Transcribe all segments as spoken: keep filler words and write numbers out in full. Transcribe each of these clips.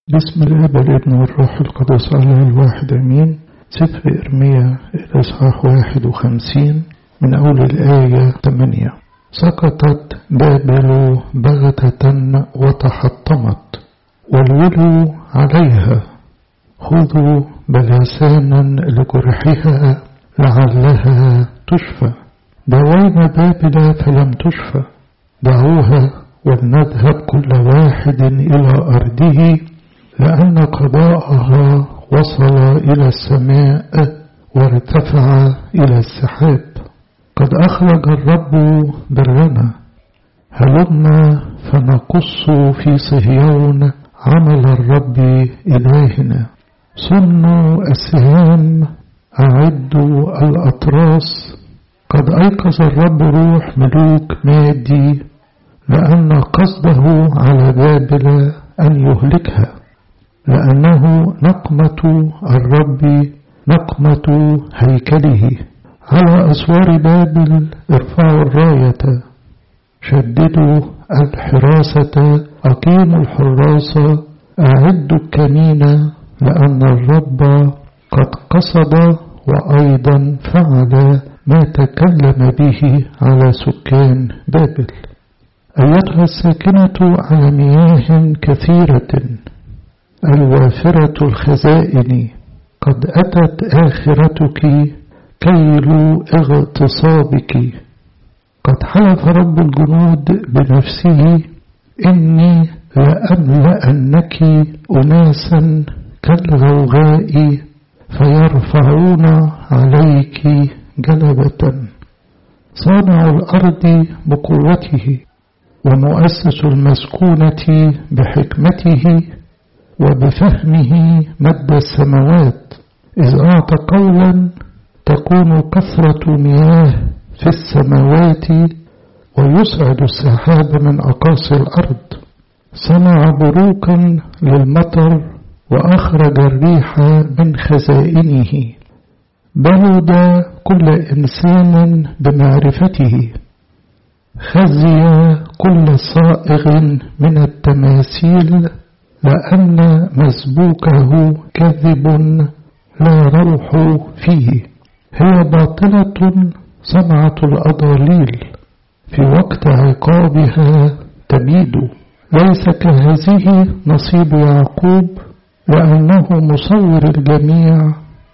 بسم الله والابن والروح القدس الله الواحد امين. سفر ارميا الاصحاح واحد وخمسين من اول الايه ثمانية. سقطت بابل بغتة وتحطمت والولوا عليها، خذوا بلسانا لجرحها لعلها تشفى. داوينا بابل فلم تشفى، دعوها ولنذهب كل واحد إلى أرضه، لأن قضاءها وصل إلى السماء وارتفع إلى السحاب. قد أخرج الرب برنا، هلمنا فنقص في صهيون عمل الرب إلهنا. صنوا السهام، أعدوا الأطراس، قد أيقظ الرب روح ملوك مادي، لأن قصده على بابل أن يهلكها، لأنه نقمة الرب نقمة هيكله. على أسوار بابل ارفعوا الراية، شددوا الحراسة، أقيموا الحراسة، أعدوا الكمين، لأن الرب قد قصد وأيضا فعل ما تكلم به على سكان بابل. أيتها الساكنة على مياه كثيرة الوافرة الخزائن، قد أتت آخرتك كيل اغتصابك. قد حلف رب الجنود بنفسه، إني لأملأنك أناسا كالغوغاء، فيرفعون عليك جلبة. صانع الأرض بقوته، ومؤسس المسكونة بحكمته، وبفهمه مد السماوات. إذ أعطى قولا تكون كثرة مياه في السماوات، ويسعد السحاب من أقاصي الأرض. صنع بروكا للمطر، وأخرج الريح من خزائنه. بلد كل إنسان بمعرفته، خزي كل صائغ من التماثيل، لأن مسبوكه كذب لا روح فيه. هي باطلة صنعة الأضاليل، في وقت عقابها تبيد. ليس كهذه نصيب يعقوب، لأنه مصور الجميع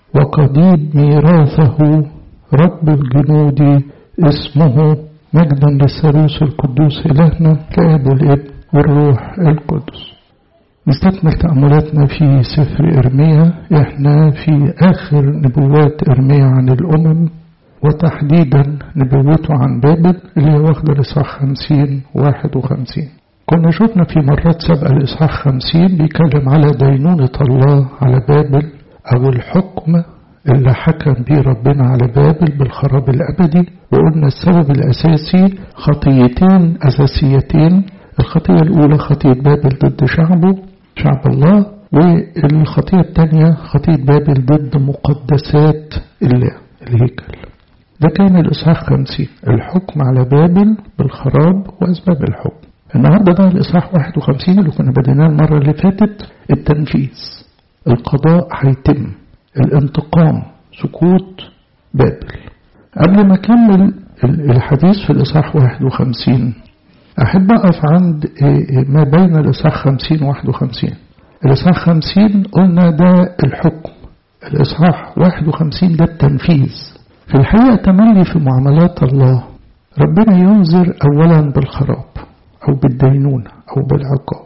وقديد ميراثه. رب الجنود اسمه. مجدا للثالوث القدوس إلهنا كأب الابن والروح القدس. نستكمل تأملاتنا في سفر إرميا. احنا في آخر نبوات إرميا عن الأمم، وتحديدا نبوته عن بابل اللي هي واخدة الإصحاح خمسين واحد وخمسين. كنا شفنا في مرات سابقة الإصحاح خمسين بيتكلم على دينونة الله على بابل، أو الحكم اللي حكم به ربنا على بابل بالخراب الأبدي. وقلنا السبب الأساسي خطيتين أساسيتين. الخطية الأولى خطية بابل ضد شعبه شعب الله، والخطية الثانية خطية بابل ضد مقدسات الله الهيكل. ده كان الإصحاح خمسين، الحكم على بابل بالخراب وأسباب الحكم. النهاردة بقى الإصحاح واحد وخمسين اللي كنا بديناه المرة اللي فاتت، التنفيذ. القضاء هيتم، الانتقام، سقوط بابل. قبل ما أكمل الحديث في الإصحاح واحد وخمسين، أحب أقف عند ما بين الإصحاح خمسين وواحد وخمسين. الإصحاح خمسين قلنا ده الحكم، الإصحاح واحد وخمسين ده التنفيذ. في الحقيقة تملي في معاملات الله، ربنا ينذر أولا بالخراب أو بالدينونة أو بالعقاب.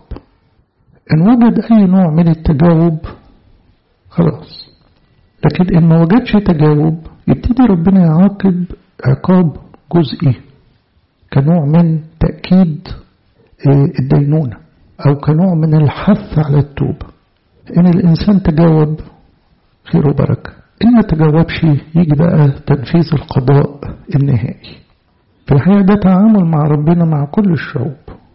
إن وجد أي نوع من التجاوب خلاص، لكن إن ما وجدش تجاوب يبتدي ربنا يعاقب عقاب جزئي كنوع من تأكيد الدينونة، أو كنوع من الحث على التوبة. إن الإنسان تجاوب خير وبركة، إن ما تجاوبش يجي بقى تنفيذ القضاء النهائي. في الحقيقة ده تعامل مع ربنا مع كل الشعوب،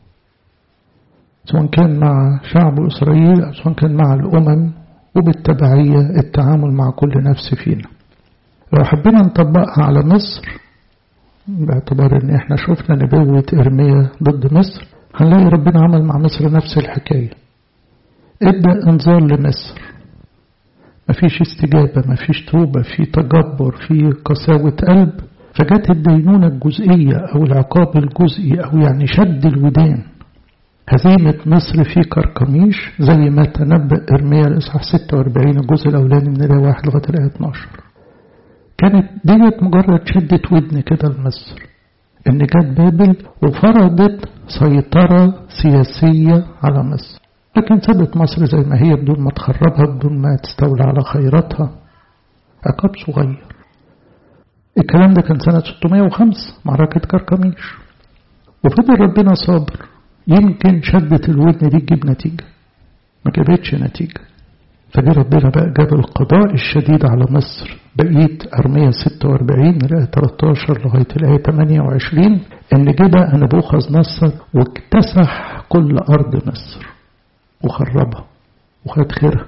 سواء كان مع شعب إسرائيل أو سواء كان مع الأمم، وبالتبعية التعامل مع كل نفس فينا. لو حبينا نطبقها على مصر، باعتبار ان احنا شفنا نبوة إرميا ضد مصر، هنلاقي ربنا عمل مع مصر نفس الحكاية. ادى انذار لمصر، مفيش استجابة، مفيش توبة، في تجبر، في قساوة قلب، فجت الدينونة الجزئية أو العقاب الجزئي أو يعني شد الودان. هزيمة مصر في كركميش زي ما تنبأ إرميا الإصحاح ستة وأربعين الجزء الأولاني من الآية واحد لغاية الآية اتناشر. كانت ديت مجرد شدة ودن كده لمصر، إن جت بابل وفرضت سيطرة سياسية على مصر، لكن سابت مصر زي ما هي بدون ما تخربها، بدون ما تستولى على خيراتها. عقاب صغير. الكلام ده كان سنة ستمائة وخمسة معركة كركميش، وفضل ربنا صابر. يمكن شدة الودن دي تجيب نتيجة، ما جابتش نتيجة، فدي ربنا بقى جاب القضاء الشديد على مصر. بقيت أرمية ستة وأربعين من الآية ثلاثة عشر لغاية الآية ثمانية وعشرين إن جه نبوخذ نصر واكتسح كل أرض مصر وخربها وخد خيرها.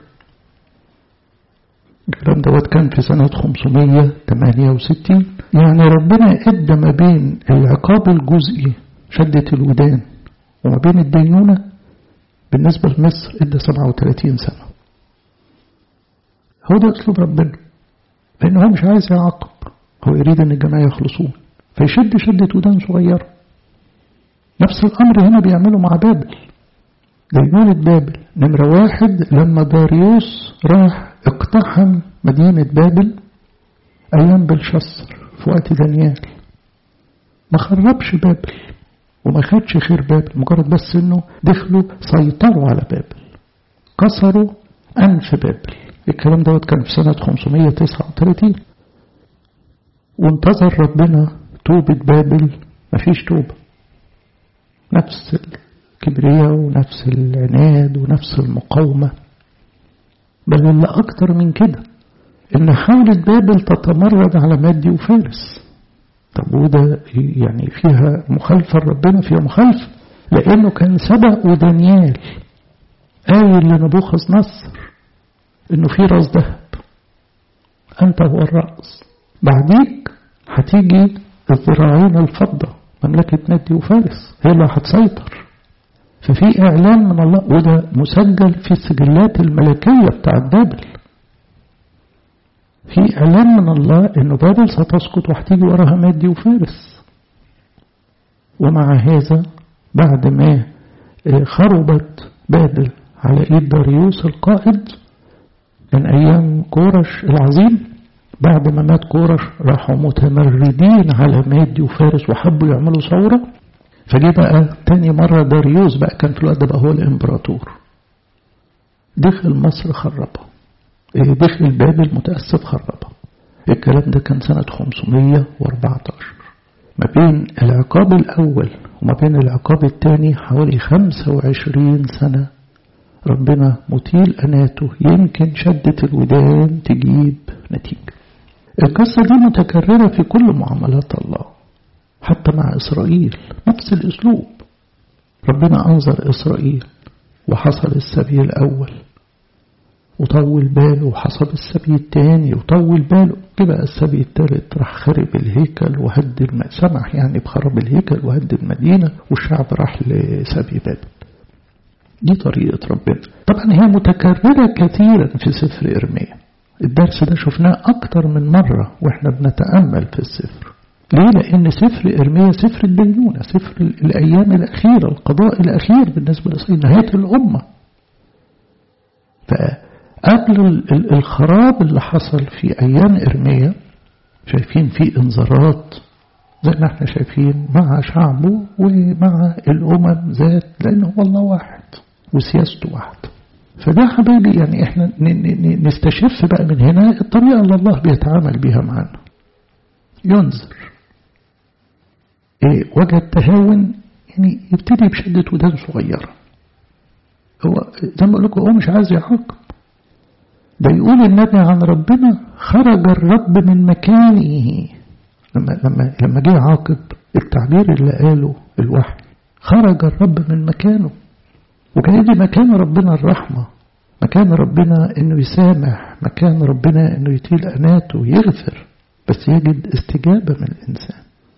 الكلام دوت كان في سنة خمسمائة وثمانية وستين. يعني ربنا ادى ما بين العقاب الجزئي شدة الودان وما بين الدينونة بالنسبة لمصر ادى سبعة وثلاثين سنة. هو ده أسلوب ربنا، لأنه هو مش عايز يعاقب، هو يريد أن الجماعة يخلصون، فيشد شدة ودان صغيرة. نفس الأمر هنا بيعمله مع بابل. دينونة بابل نمرة واحد لما داريوس راح اقتحم مدينة بابل أيام بلشسر في وقت دانيال، ما خربش بابل وما خدش خير بابل، مجرد بس انه دخلوا سيطروا على بابل، كسروا أنف بابل. الكلام دوت كان في سنة خمسمائة وتسعة وثلاثين. وانتظر ربنا توبة بابل، مفيش توبة، نفس الكبرياء ونفس العناد ونفس المقاومة. بل اللي أكتر من كده إن حاولت بابل تتمرد على مادي وفارس. طب وده يعني فيها مخالفة ربنا، فيها مخالفة، لأنه كان سبق ودانيال قايل لنبوخذ نصر إنه في راس ذهب، أنت هو الرأس، بعديك هتيجي الذراعين الفضة مملكة مادي وفارس هي اللي هتسيطر. ففي إعلان من الله، وده مسجل في السجلات الملكية بتاع بابل، في إعلان من الله إنه بابل ستسقط وهتيجي وراها مادي وفارس. ومع هذا بعد ما خربت بابل على إيد داريوس القائد من أيام كورش العظيم، بعد ما مات كورش راحوا متمردين على مادي وفارس وحبوا يعملوا ثورة. فجي بقى تاني مرة داريوس بقى كان في الوقت بقى هو الإمبراطور، دخل مصر خربها، دخل بابل متأسف خربها. الكلام ده كان سنة خمسمائة وأربعة عشر. ما بين العقاب الأول وما بين العقاب الثاني حوالي خمسة وعشرين سنة ربنا مطيل أناته، يمكن شدة الودان تجيب نتيجة. القصة دي متكررة في كل معاملات الله، حتى مع إسرائيل نفس الأسلوب. ربنا أنظر إسرائيل وحصل السبي الأول وطول باله، وحصل السبي الثاني وطول باله، كده السبي الثالث راح خرب الهيكل وهد الم... سمح يعني بخرب الهيكل وهد المدينة، والشعب راح لسبي بابل. دي طريقة ربنا. طبعا هي متكررة كثيرا في سفر إرميا. الدرس ده شفناه أكتر من مرة وإحنا بنتأمل في السفر. ليه؟ لأن سفر إرميا سفر الدينونة، سفر الأيام الأخيرة، القضاء الأخير بالنسبة لإسرائيل، نهاية الأمة. فقبل الخراب اللي حصل في أيام إرميا شايفين فيه انذارات زي ما احنا شايفين مع شعبه ومع الأمم ذات، لأنه هو الله واحد وسياسته واحد. فده حبيبي يعني احنا نستشف بقى من هنا الطريقة اللي الله بيتعامل بيها معنا. ينذر، إيه وجد تهاون يعني يبتدي بشدة ودان صغيرة. هو زي ما بقول لكم هو مش عايز يعاقب. ده يقول النبي عن ربنا خرج الرب من مكانه. لما لما لما جه عاقب، التعبير اللي قاله الوحي خرج الرب من مكانه. وكان يجي مكان ربنا الرحمة، مكان ربنا انه يسامح، مكان ربنا انه يطيل اناته ويغفر، بس يجد استجابة من الانسان.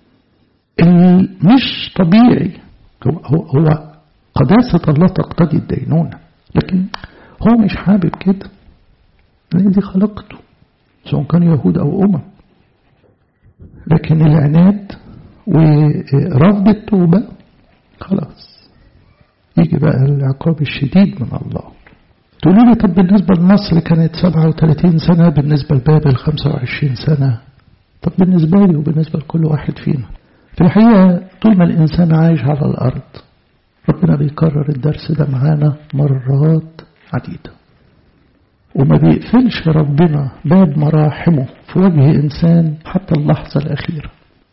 مش طبيعي، هو, هو, هو قداسة الله تقتضي الدينونة، لكن هو مش حابب كده، لأن دي خلقته سواء كان يهود أو أمم. لكن العناد ورفض التوبة خلاص يجي بقى العقاب الشديد من الله. تقولوا لي طب بالنسبة لمصر كانت سبعة وثلاثين سنة، بالنسبة لبابل خمسة وعشرين سنة. طب بالنسبة لي وبالنسبة لكل واحد فينا في الحقيقة طول ما الإنسان عايش على الأرض ربنا بيكرر الدرس ده معانا مرات عديدة، وما بيقفلش ربنا باب مراحمه في وجه إنسان حتى اللحظة الأخيرة.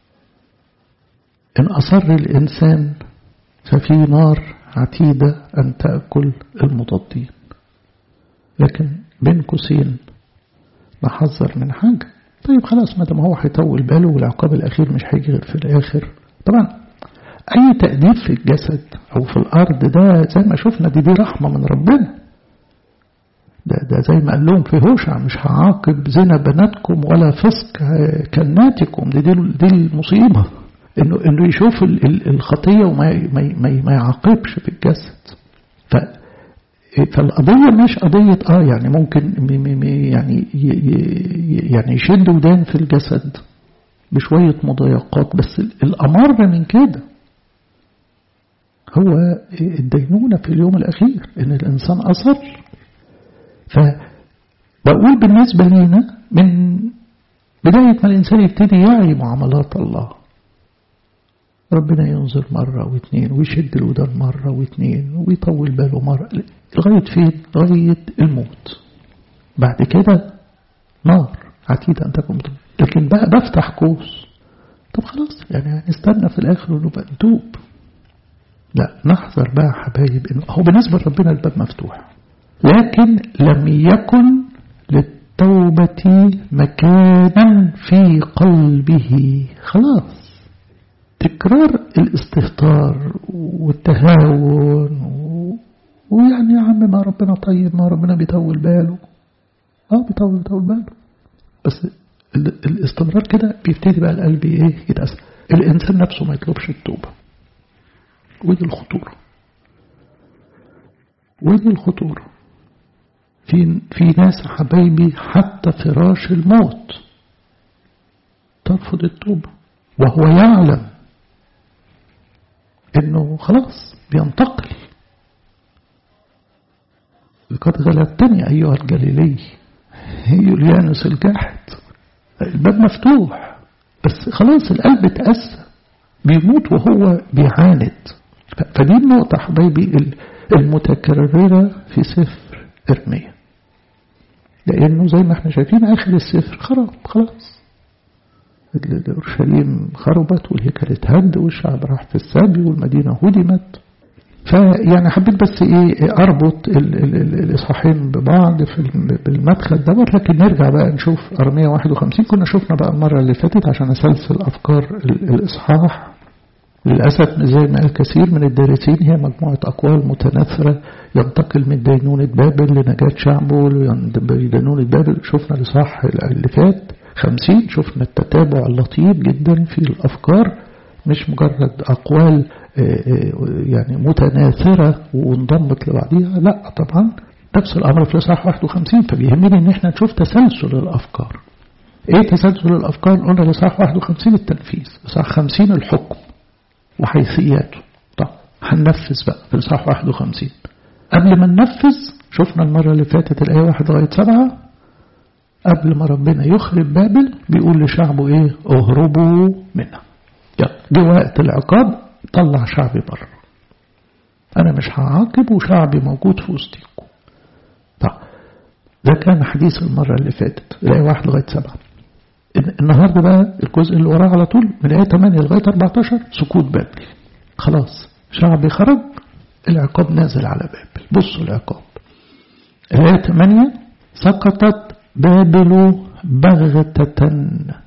إن أصر الإنسان ففي نار عتيدة أن تأكل المضادين. لكن بين قوسين نحذر من حاجة، طيب خلاص ما دام هو هيطول باله والعقاب الأخير مش هيجي غير في الآخر. طبعا أي تأديب في الجسد أو في الأرض ده زي ما شفنا دي, دي رحمة من ربنا. ده, ده زي ما قال لهم في هوشع مش هعاقب زنا بناتكم ولا فسق كناتكم. دي, دي, دي المصيبة إنه, إنه يشوف الخطية وما ما, ما, ما يعاقبش في الجسد. ف فالقضية مش قضية آه يعني ممكن يعني يعني يشد ودان في الجسد بشوية مضايقات، بس الأمر من كده هو الدينونة في اليوم الأخير إن الإنسان أصر. فبقول بالنسبة لنا من بداية ما الإنسان يبتدي يعي معاملات الله ربنا ينظر مرة واثنين ويشد الودان مرة واثنين ويطول باله مرة لغاية فين؟ لغاية الموت. بعد كده نار عتيدة أن تكون. لكن بقى بفتح قوس طب خلاص يعني نستنى في الآخر ونبقى نتوب. لا نحذر بقى حبايب إنه هو بالنسبة لربنا الباب مفتوح، لكن لم يكن للتوبة مكانا في قلبه. خلاص تكرار الاستهتار والتهاون و... ويعني يا عم ما ربنا طيب ما ربنا بيطول باله. اه بيطول بيطول باله بس ال... الاستمرار كده بيبتدي بقى القلب ايه يتأثر. الإنسان نفسه ما يطلبش التوبة، ودي الخطورة ودي الخطورة. في في ناس حبايبي حتى فراش الموت ترفض التوبة وهو يعلم انه خلاص بينتقل. لقد غلبتني ايها الجليلي يوليانوس الجاحد. الباب مفتوح بس خلاص القلب اتأسى بيموت وهو بيعاند. فدي النقطة حبايبي المتكررة في سفر إرميا، لأنه زي ما احنا شايفين آخر السفر خرب خلاص. أورشليم خربت والهيكل اتهد والشعب راح في السبي والمدينة هدمت. فيعني حبيت بس ايه اربط الاصحاحين ببعض في بالمدخل دوت. لكن نرجع بقى نشوف أرميا واحد وخمسين. كنا شفنا بقى المرة اللي فاتت عشان اسلسل افكار الاصحاح. للأسف زي ما قال كثير من الدارسين هي مجموعة أقوال متناثرة، ينتقل من دينونة بابل لنجاة شعبه لدينونة بابل. شفنا الإصحاح اللي فات خمسين شفنا التتابع اللطيف جدا في الأفكار، مش مجرد أقوال يعني متناثرة وانضمت لبعضها. لا طبعا نفس الأمر في الإصحاح واحد وخمسين. فبيهمني إن احنا نشوف تسلسل الأفكار. إيه تسلسل الأفكار؟ قلنا الإصحاح واحد وخمسين التنفيذ، الإصحاح خمسين الحكم وحيثياته. طب هننفذ بقى في الإصحاح واحد وخمسين. قبل ما ننفذ شفنا المرة اللي فاتت الآية واحد لغاية سبعة قبل ما ربنا يخرب بابل بيقول لشعبه إيه؟ اهربوا منها. جه وقت العقاب طلع شعبي بره. أنا مش هعاقب وشعبي موجود في وسطيكم. طب ده كان حديث المرة اللي فاتت الآية واحد لغاية سبعة. النهاردة بقى الجزء اللي وراه على طول من الآية ثمانية لغاية أربعة عشر سكوت بابل. خلاص شعبي خرج، العقاب نازل على بابل. بصوا العقاب الآية ثمانية سقطت بابل بغتة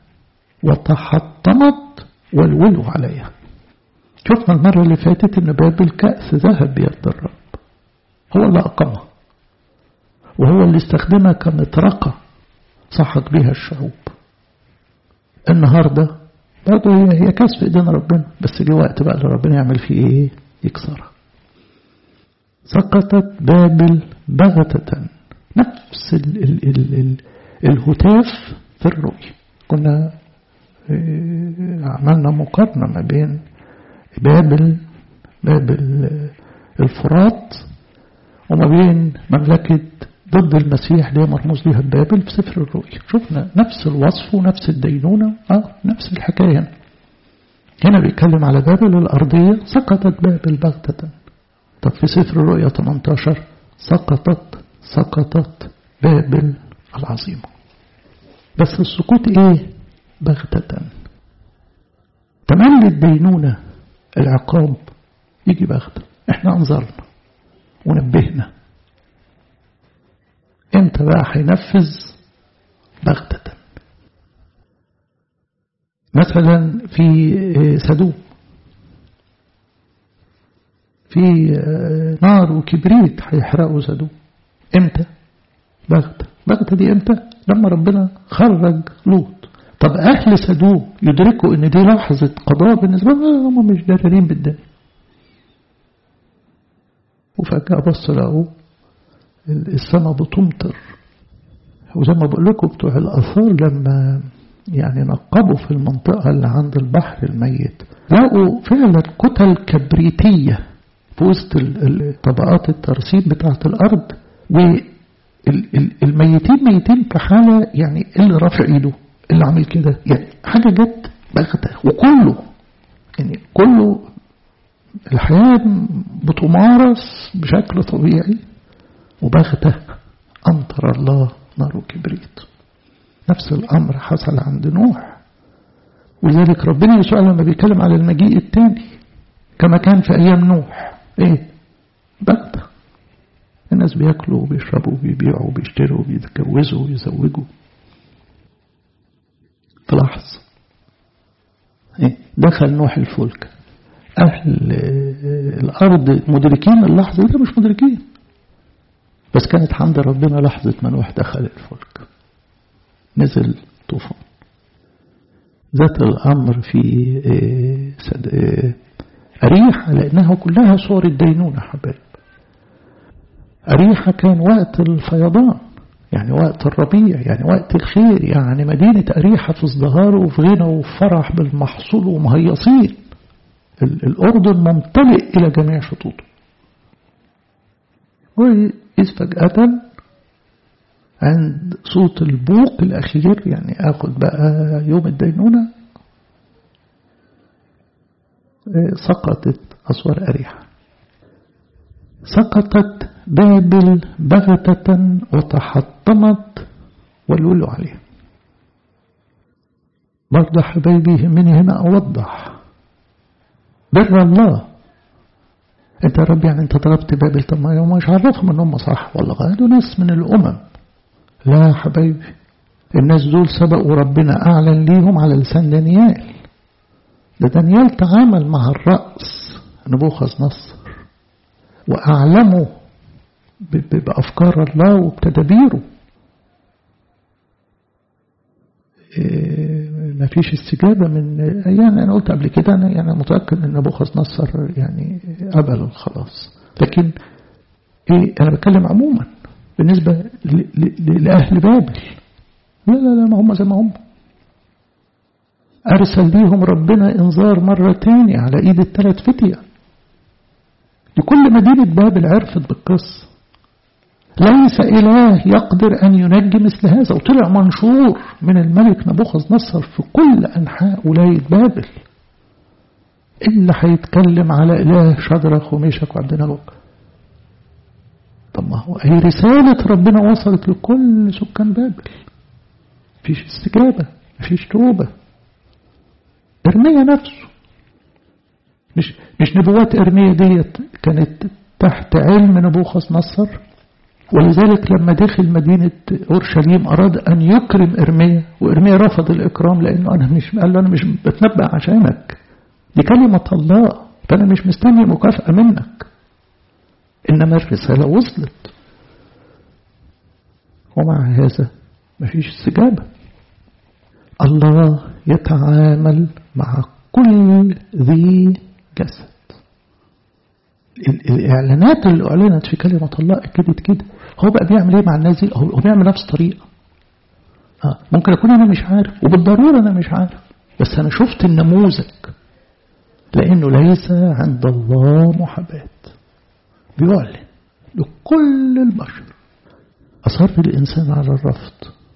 وتحطمت والولوا عليها. شفنا المرة اللي فاتت ان بابل كأس ذهب بيد الرب، هو اللي أقامها وهو اللي استخدمها كمطرقة صحت بها الشعوب. النهاردة برضه هي كاس في ايدينا ربنا، بس جه وقت بقى اللي ربنا يعمل فيه ايه؟ يكسرها. سقطت بابل بغتة. نفس ال ال ال ال الهتاف في الرؤية. كنا عملنا مقارنة ما بين بابل بابل الفرات وما بين مملكة ضد المسيح اللي هي مرموز لها بابل في سفر الرؤيا. شفنا نفس الوصف ونفس الدينونة، اه نفس الحكاية. هنا بيتكلم على بابل الأرضية، سقطت بابل بغتة. طب في سفر الرؤيا ثمانية عشر سقطت سقطت بابل العظيمة. بس السقوط ايه؟ بغتة. تملي الدينونة العقاب يجي بغتة. احنا انظرنا ونبهنا، انت بقى هينفذ بغتة. مثلا في سدوم في نار وكبريت هيحرقوا سدوم. امتى؟ بغتة. بغتة دي امتى؟ لما ربنا خرج لوط. طب اهل سدوم يدركوا ان دي لحظة قضاء بالنسبة لهم، هم مش دارين بالدنيا. وفجأة بص لقوا السماء بتمطر. وزي ما بقول لكم بتوع الآثار لما يعني نقبوا في المنطقة اللي عند البحر الميت لقوا فعلا كتل كبريتية في وسط طبقات الترسيب بتاعة الأرض، والميتين ميتين في حالة يعني اللي رافع ايده اللي عمل كده، يعني حاجة جت بغتة. وكله يعني كله الحياة بتمارس بشكل طبيعي، وبغتة أمطر الله نار وكبريت. نفس الأمر حصل عند نوح. ولذلك ربنا يسوع لما بيتكلم على المجيء الثاني كما كان في أيام نوح إيه؟ بغتة. الناس بيأكلوا وبيشربوا وبيبيعوا وبيشتروا وبيتجوزوا ويزوجوا في لحظة. إيه؟ دخل نوح الفلك. أهل الأرض مدركين اللحظة دي؟ مش مدركين. بس كانت عند ربنا لحظة ما نوح دخل الفلك نزل طوفان. ذات الأمر في أريحة، لأنها كلها صور الدينونة حبايب. أريحة كان وقت الفيضان، يعني وقت الربيع، يعني وقت الخير، يعني مدينة أريحة في ازدهار وفي غنى وفي فرح بالمحصول ومهيصين. الأردن ممتلئ إلى جميع شطوطه. وإذ فجأة عند صوت البوق الأخير، يعني أخذ بقى يوم الدينونة، سقطت أسوار أريحة. سقطت بابل بغتة وتحطمت والولوا عليها. برضه حبايبي يهمني هنا أوضح بر الله. انت يا رب يعني انت ضربت بابل، طب ما يوم مش عرفهم ان هم صح ولا غلط، دول ناس من الامم. لا حبايبي، الناس دول سبقوا ربنا، اعلن ليهم على لسان دانيال. ده دانيال تعامل مع الرأس نبوخذ نصر واعلموا بافكار الله وبتدابيره. ما فيش استجابة من، يعني أنا قلت قبل كده أنا يعني متأكد أن نبوخذ نصر يعني قبل الخلاص، لكن إيه أنا بتكلم عموما بالنسبة لأهل بابل. لا لا لا ما هم زي ما هم. أرسل ليهم ربنا إنذار مرة تانية على إيد الثلاث فتية. لكل مدينة بابل عرفت بالقصة. ليس إله يقدر أن ينجي مثل هذا. وطلع منشور من الملك نبوخذ نصر في كل أنحاء ولاية بابل اللي هيتكلم على إله شدرخ وميشك وعبدناغو. طب ما هو هي رسالة ربنا وصلت لكل سكان بابل. مفيش استجابة، مفيش توبة. إرميا نفسه مش مش نبوات إرميا ديت كانت تحت علم نبوخذ نصر، ولذلك لما دخل مدينة أورشليم أراد أن يكرم إرميا، وإرميا رفض الإكرام لأنه أنا مش قال له أنا مش بتنبأ عشانك، دي كلمة الله، فأنا مش مستني مكافأة منك، إنما الرسالة وصلت. ومع هذا مفيش استجابة. الله يتعامل مع كل ذي جسد. الإعلانات اللي أعلنت في كلمة الله أكدت كده. هو بقى بيعمل إيه مع الناس دي؟ هو بيعمل نفس طريقة. آه ممكن أكون أنا مش عارف، وبالضرورة أنا مش عارف، بس أنا شفت النموذج، لأنه ليس عند الله محاباة. بيعلن لكل البشر. أصر الإنسان على الرفض،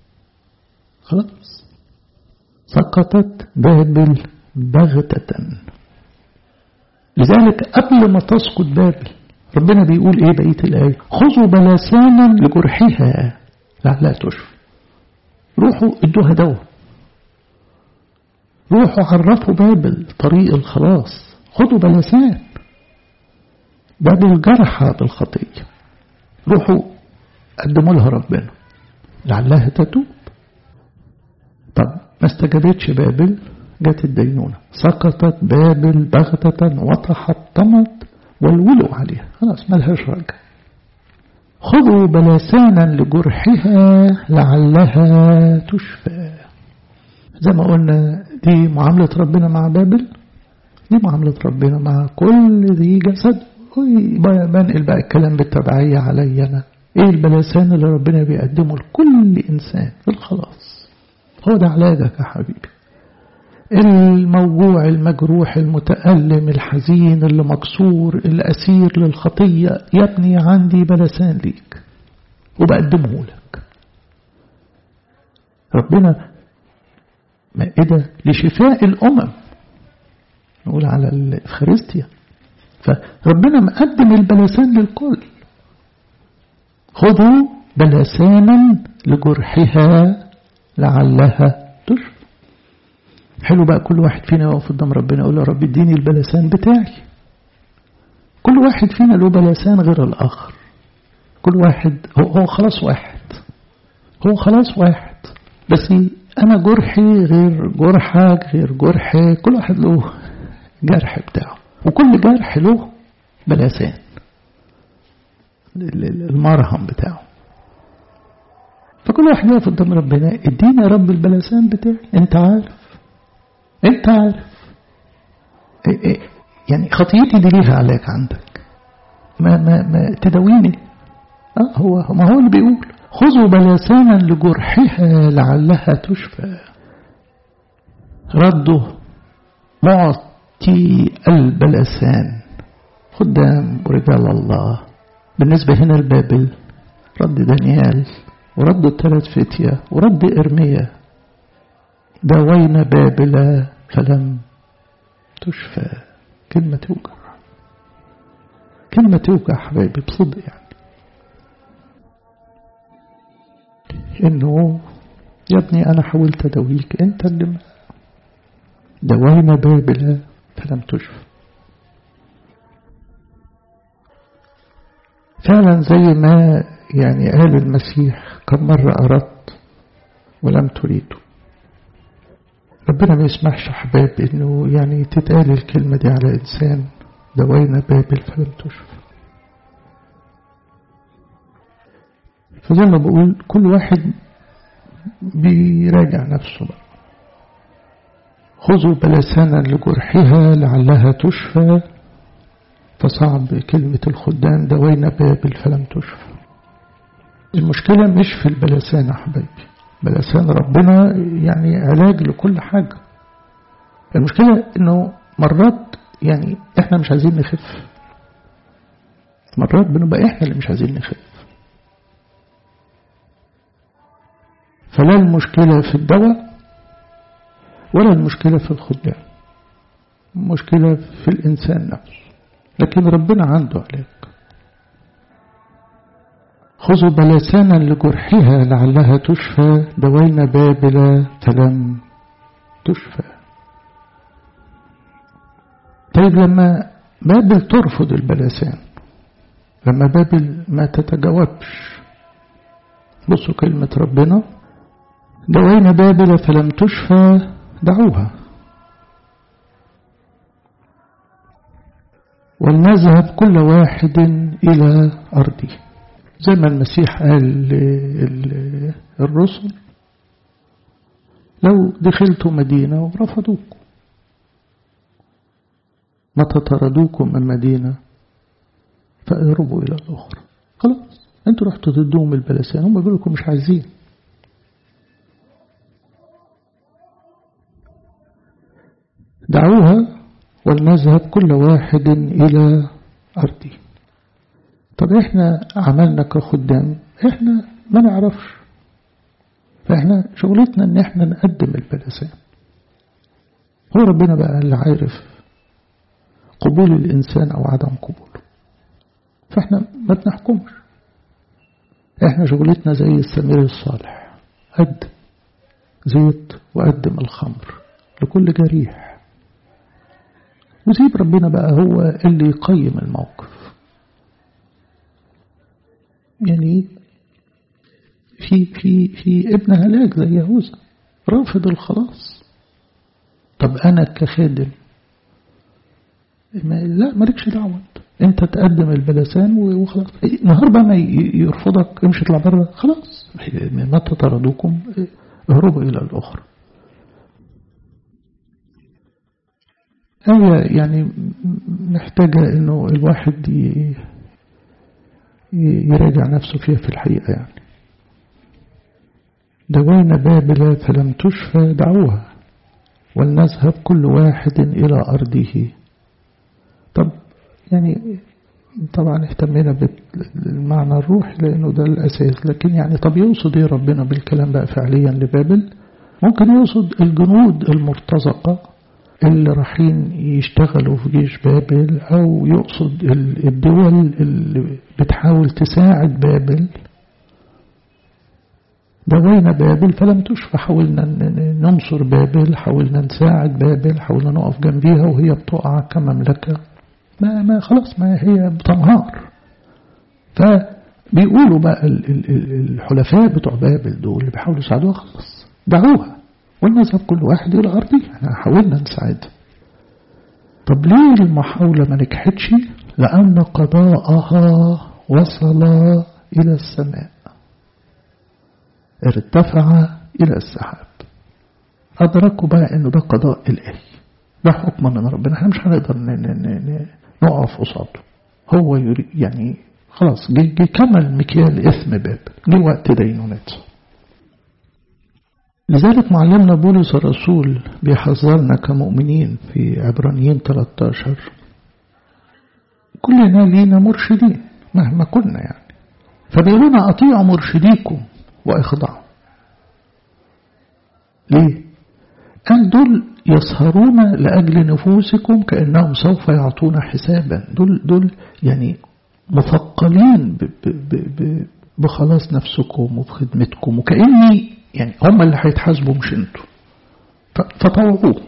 خلاص سقطت بابل بغتة. لذلك قبل ما تسقط بابل ربنا بيقول إيه بقية الآية؟ خذوا بلسانا لجرحها لعلها تشفى. روحوا ادوها دواء، روحوا عرفوا بابل طريق الخلاص. خذوا بلسان، بابل جرحى بالخطية، روحوا قدموا لها ربنا لعلها تتوب. طب ما استجابتش بابل، جت الدينونة، سقطت بابل بغتة وتحطمت والولوا عليها، خلاص ملهاش رجع. خذوا بلسانا لجرحها لعلها تشفى. زي ما قلنا دي معاملة ربنا مع بابل، دي معاملة ربنا مع كل ذي جسد. بنقل بقى الكلام بالتبعية علي أنا. إيه البلسان اللي ربنا بيقدمه لكل إنسان في الخلاص؟ هو ده علاجك يا حبيبي. الموجوع المجروح المتألم الحزين اللي مكسور الأسير للخطية، يا ابني عندي بلسان ليك وبقدمه لك. ربنا مائدة لشفاء الأمم، نقول على الإفخارستيا، فربنا مقدم البلسان للكل. خذوا بلسانا لجرحها لعلها تشفى. حلو بقى كل واحد فينا يقف قدام ربنا يقول له رب اديني البلسان بتاعي. كل واحد فينا له بلسان غير الآخر. كل واحد هو, هو خلاص واحد، هو خلاص واحد، بس أنا جرحي غير جرحك غير جرحي. كل واحد له جرح بتاعه، وكل جرح له بلسان المرهم بتاعه. فكل واحد يقف قدام ربنا اديني يا رب البلسان بتاعي. انت عارف، انت عارف إيه إيه يعني خطيتي دي ليها علاج عندك، ما, ما, ما تداويني. اه هو ما هو اللي بيقول خذوا بلسانا لجرحها لعلها تشفى. رده معطي البلسان خدام ورجال الله. بالنسبة هنا لبابل رد دانيال ورد الثلاث فتية ورد إرميا. داوينا بابل فلم تشفى. كلمة توجع، كلمة توجع حبايبي بصدق، يعني إنه يا ابني أنا حاولت أداويك، أنت اللي داوينا بابل فلم تشفى. فعلا زي ما يعني قال المسيح كم مرة أردت ولم تريده. ربنا ما يسمحش أحباب إنه يعني تتقال الكلمة دي على إنسان دوينا بابل فلم تشفى. فزي ما بقول كل واحد بيراجع نفسه بقى. خذوا بلسانا لجرحها لعلها تشفى. فصعب كلمة الخدام دوينا بابل فلم تشفى. المشكلة مش في البلسان يا حبايبي، بلسان ربنا يعني علاج لكل حاجة. المشكلة انه مرات يعني احنا مش عايزين نخف، مرات بنبقى احنا اللي مش عايزين نخف. فلا المشكلة في الدواء ولا المشكلة في الخدام، المشكلة في الإنسان نفسه، لكن ربنا عنده علاج. خذوا بلسانا لجرحها لعلها تشفى. دوينا بابل فلم تشفى. طيب لما بابل ترفض البلسان، لما بابل ما تتجاوبش، بصوا كلمة ربنا دوينا بابل فلم تشفى. دعوها ولنذهب كل واحد إلى أرضه. زي ما المسيح قال للرسل لو دخلتوا مدينة ورفضوكم، متى طردوكم من مدينة فاهربوا إلى الأخرى. خلاص أنتوا رحتوا تدوهم البلسان، هم بيقولوا لكم مش عايزين. دعوها ولنذهب كل واحد إلى أرضه. طب إحنا عملنا كخدام، إحنا ما نعرفش، فإحنا شغلتنا إن إحنا نقدم البلسان. هو ربنا بقى اللي عارف قبول الإنسان أو عدم قبوله، فإحنا ما بنحكمش. إحنا شغلتنا زي السمير الصالح، قدم زيت وقدم الخمر لكل جريح، وسيب ربنا بقى هو اللي يقيم الموقف. يعني في في في ابن هلاك زي يهوذا رافض الخلاص. طب أنا كخادم ما لا مالكش دعوة، أنت تقدم البلسان وخلاص. نهار بقى ما يرفضك امشي اطلع بره، خلاص متى طردوكم اهربوا إلى الأخرى. آية يعني محتاجة إنه الواحد يراجع نفسه فيها في الحقيقة. يعني دوينا بابل فلم تشفى دعوها ولنذهب كل واحد إلى أرضه. طب يعني طبعا اهتمينا بالمعنى الروحي لأنه ده الأساس، لكن يعني طب يقصد إيه ربنا بالكلام بقى فعليا لبابل؟ ممكن يقصد الجنود المرتزقة اللي رايحين يشتغلوا في جيش بابل، أو يقصد الدول اللي بتحاول تساعد بابل. دوينا بابل فلم تشفى، حاولنا ننصر بابل، حاولنا نساعد بابل، حاولنا نقف جنبيها وهي بتقع كمملكة، ما ما خلاص ما هي بتنهار. فبيقولوا بقى الحلفاء بتوع بابل دول اللي بيحاولوا يساعدوها خلاص دعوها ونذهب كل واحد إلى أرضه. احنا حاولنا نساعدها. طب ليه المحاولة ما نجحتش؟ لأن قضاءها وصل إلى السماء، ارتفع إلى السحاب. أدركوا بقى إنه ده قضاء الإلهي، ده حكم من ربنا، احنا مش هنقدر نقف قصاده. هو يريد يعني خلاص جه كمل مكيال إثم بابل، جه وقت دينونته. لذلك معلمنا بولس الرسول بيحذرنا كمؤمنين في عبرانيين ثلاثة عشر كلنا لينا مرشدين مهما كنا يعني، فبيقولون أطيعوا مرشديكم وإخضعوا. ليه؟ قال دول يسهرون لأجل نفوسكم كأنهم سوف يعطون حسابا. دول دول يعني مثقلين بخلاص نفسكم وبخدمتكم، وكأني يعني هم اللي هيتحاسبوا مش انتوا، فطوعوه.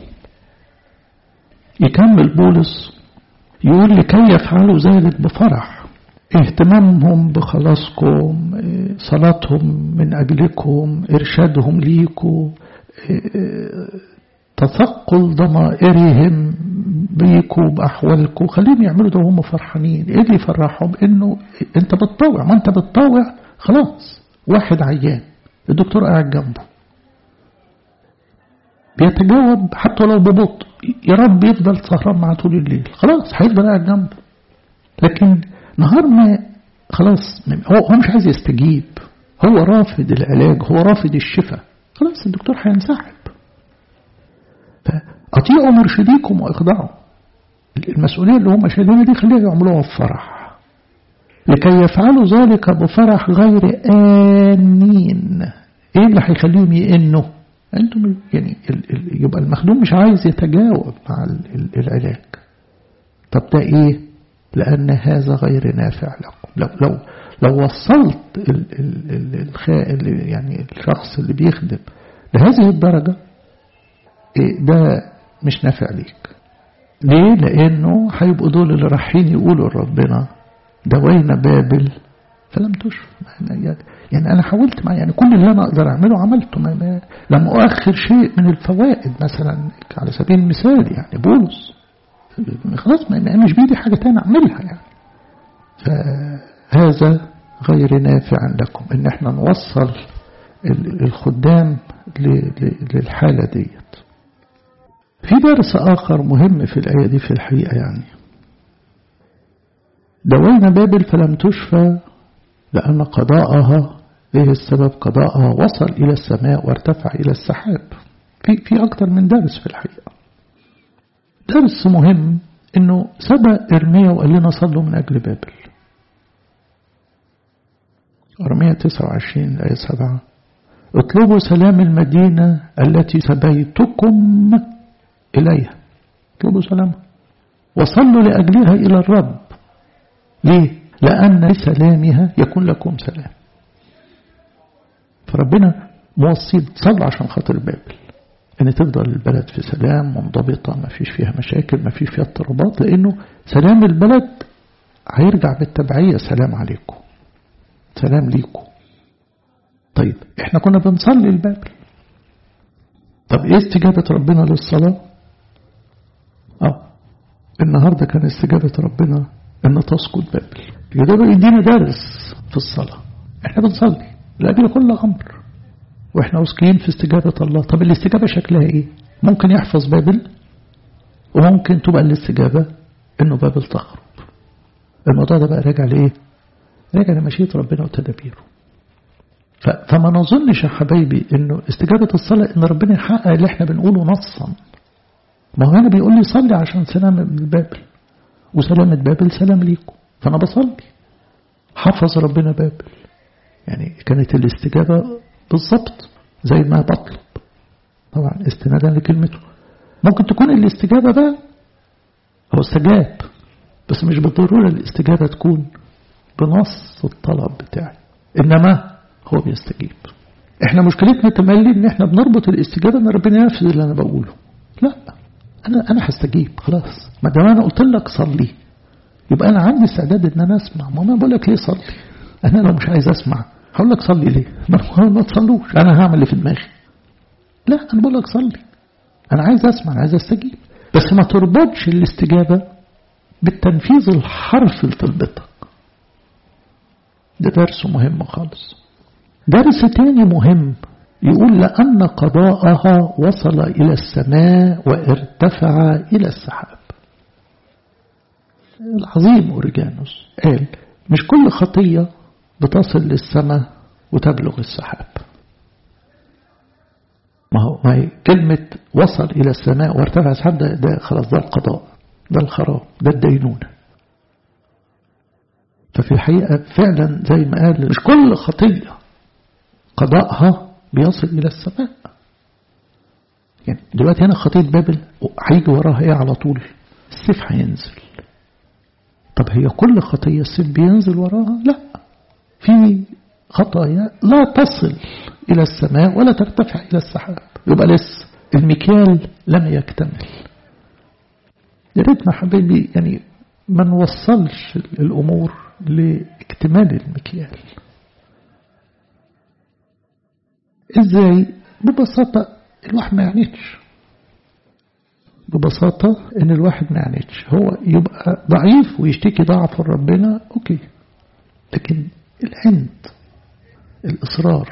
يكمل بولس يقول لكي يفعلوا ذلك بفرح، اهتمامهم بخلاصكم، صلاتهم من أجلكم، إرشادهم ليكم، تثقل ضمائرهم بيكوا بأحوالكم، خليهم يعملوا ده وهم فرحانين. ايه اللي يفرحهم؟ انه انت بتطوع، ما انت بتطوع خلاص. واحد عيان الدكتور قاعد جنبه بيتجاوب حتى لو ببطء، يا رب يفضل سهران معاه طول الليل، خلاص هيفضل قاعد جنبه. لكن نهار ما خلاص هو مش عايز يستجيب، هو رافض العلاج، هو رافض الشفاء، خلاص الدكتور هينسحب. فأطيعوا مرشديكم وإخضعوا. المسؤولية اللي هم شايلينها دي خليها يعملوها بفرح، لكي يفعلوا ذلك بفرح غير آنين. ايه اللي هيخليهم يئنوا؟ انتم يعني يبقى المخدوم مش عايز يتجاوب مع العلاج. طب ده ايه؟ لأن هذا غير نافع لكم. لو لو لو وصلت الخائل يعني الشخص اللي بيخدم لهذه الدرجة، ده مش نافع ليك. ليه؟ لأنه هيبقوا دول اللي رايحين يقولوا لربنا دوينا بابل فلم تشف. يعني أنا حاولت مع يعني كل اللي أنا أقدر أعمله عملته، ما لم أؤخر شيء من الفوائد. مثلا على سبيل المثال يعني بولس خلاص ما مش بيدي حاجة تانية أعملها يعني. فهذا غير نافع لكم إن احنا نوصل الخدام للحالة ديت. في درس آخر مهم في الآية دي في الحقيقة، يعني دوينا بابل فلم تشفى لأن قضاءها، إيه السبب؟ قضاءها وصل إلى السماء وارتفع إلى السحاب. في في أكتر من درس في الحقيقة. درس مهم إنه سبق إرميا وقال لنا صلوا من أجل بابل. إرميا تسعة وعشرين آية سبعة: اطلبوا سلام المدينة التي سبيتكم إليها. اطلبوا سلامها وصلوا لأجلها إلى الرب. ليه؟ لأن بسلامها يكون لكم سلام. فربنا موصي صلوا عشان خاطر بابل، ان تفضل البلد في سلام منضبطة، ما فيش فيها مشاكل، ما فيش فيها اضطرابات، لانه سلام البلد هيرجع بالتبعية سلام عليكم، سلام ليكم. طيب احنا كنا بنصلي لبابل. طب ايه استجابة ربنا للصلاة؟ اه النهاردة كان استجابة ربنا ان تسقط بابل. يقدروا يدينا درس في الصلاة. احنا بنصلي لأجل كل أمر واحنا واثقين في استجابة الله. طب الاستجابة شكلها ايه؟ ممكن يحفظ بابل، وممكن تبقى الاستجابة انه بابل تخرب. الموضوع ده بقى راجع لايه؟ راجع لمشيئة ربنا وتدابيره. فما نظنش يا حبايبي انه استجابة الصلاة ان ربنا يحقق اللي احنا بنقوله نصا. ما هو هنا بيقول لي صلي عشان سلام بابل، وسلامة بابل سلام ليكم، فانا بصلي حفظ ربنا بابل. يعني كانت الاستجابة بالضبط زي ما بطلب، طبعا استنادا لكلمته. ممكن تكون الاستجابة بقى هو استجاب، بس مش بالضرورة الاستجابة تكون بنص الطلب بتاعي، إنما هو بيستجيب. احنا مشكلتنا تملي ان احنا بنربط الاستجابة ان ربنا ينفذ اللي انا بقوله. لا، انا انا هستجيب خلاص. ما دام انا قلت لك صلي يبقى انا عندي استعداد ان انا اسمع. ما انا بقول لك ليه صلي؟ انا لو مش عايز اسمع هقول لك صلي ليه؟ ما ما تصلوش، انا هعمل اللي في دماغي. لا، انا بقول لك صلي، انا عايز اسمع، انا عايز استجيب. بس ما تربطش الاستجابة بالتنفيذ الحرفي لطلبتك. ده درس مهم خالص. درس تاني مهم يقول لأن قضاءها وصل إلى السماء وارتفع إلى السحاب. العظيم أوريجانوس قال مش كل خطية بتصل للسماء وتبلغ السحاب. ما هو ما هي كلمة وصل إلى السماء وارتفع السحاب ده, ده خلاص، ده القضاء، ده الخراب، ده الدينونة. ففي الحقيقة فعلا زي ما قال مش كل خطية قضاءها بيصل إلى السماء. يعني دلوقتي هنا خطية بابل هيجي وراها ايه على طول؟ السيف هينزل. طب هي كل خطية السيف بينزل وراها؟ لا، في خطايا لا تصل إلى السماء ولا ترتفع إلى السحاب، يبقى لسه المكيال لم يكتمل. يا ريتنا حبيبي يعني ما نوصلش الأمور لاكتمال المكيال. ازاي؟ ببساطة الواحد ما يعنيش، ببساطة ان الواحد ما يعنيش. هو يبقى ضعيف ويشتكي ضعف ربنا، اوكي، لكن العند، الإصرار.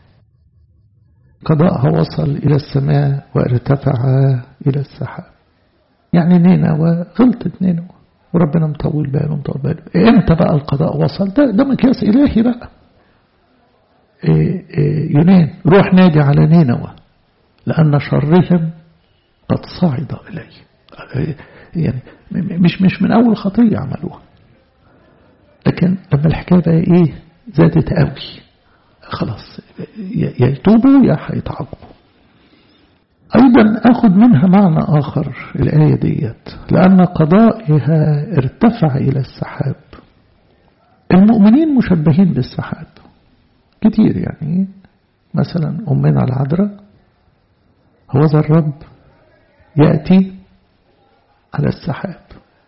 قضاءها وصل إلى السماء وارتفع إلى السحاب. يعني نينوى غلطت نينوى وربنا مطول باله مطول باله. امتى بقى القضاء وصل؟ ده ده مقياس إلهي بقى. إيه إيه يونان روح نادي على نينوى لأن شرهم قد صعد إليه. إيه يعني مش مش من أول خطية عملوها، لكن لما الحكاية بقى إيه زادت قوي خلاص يا يتوبوا يا هيتعاقبوا. أيضا أخذ منها معنى آخر الآية ديت لأن قضائها ارتفع إلى السحاب. المؤمنين مشبهين بالسحاب كتير. يعني مثلا أمنا العذراء هو ذا الرب يأتي على السحاب،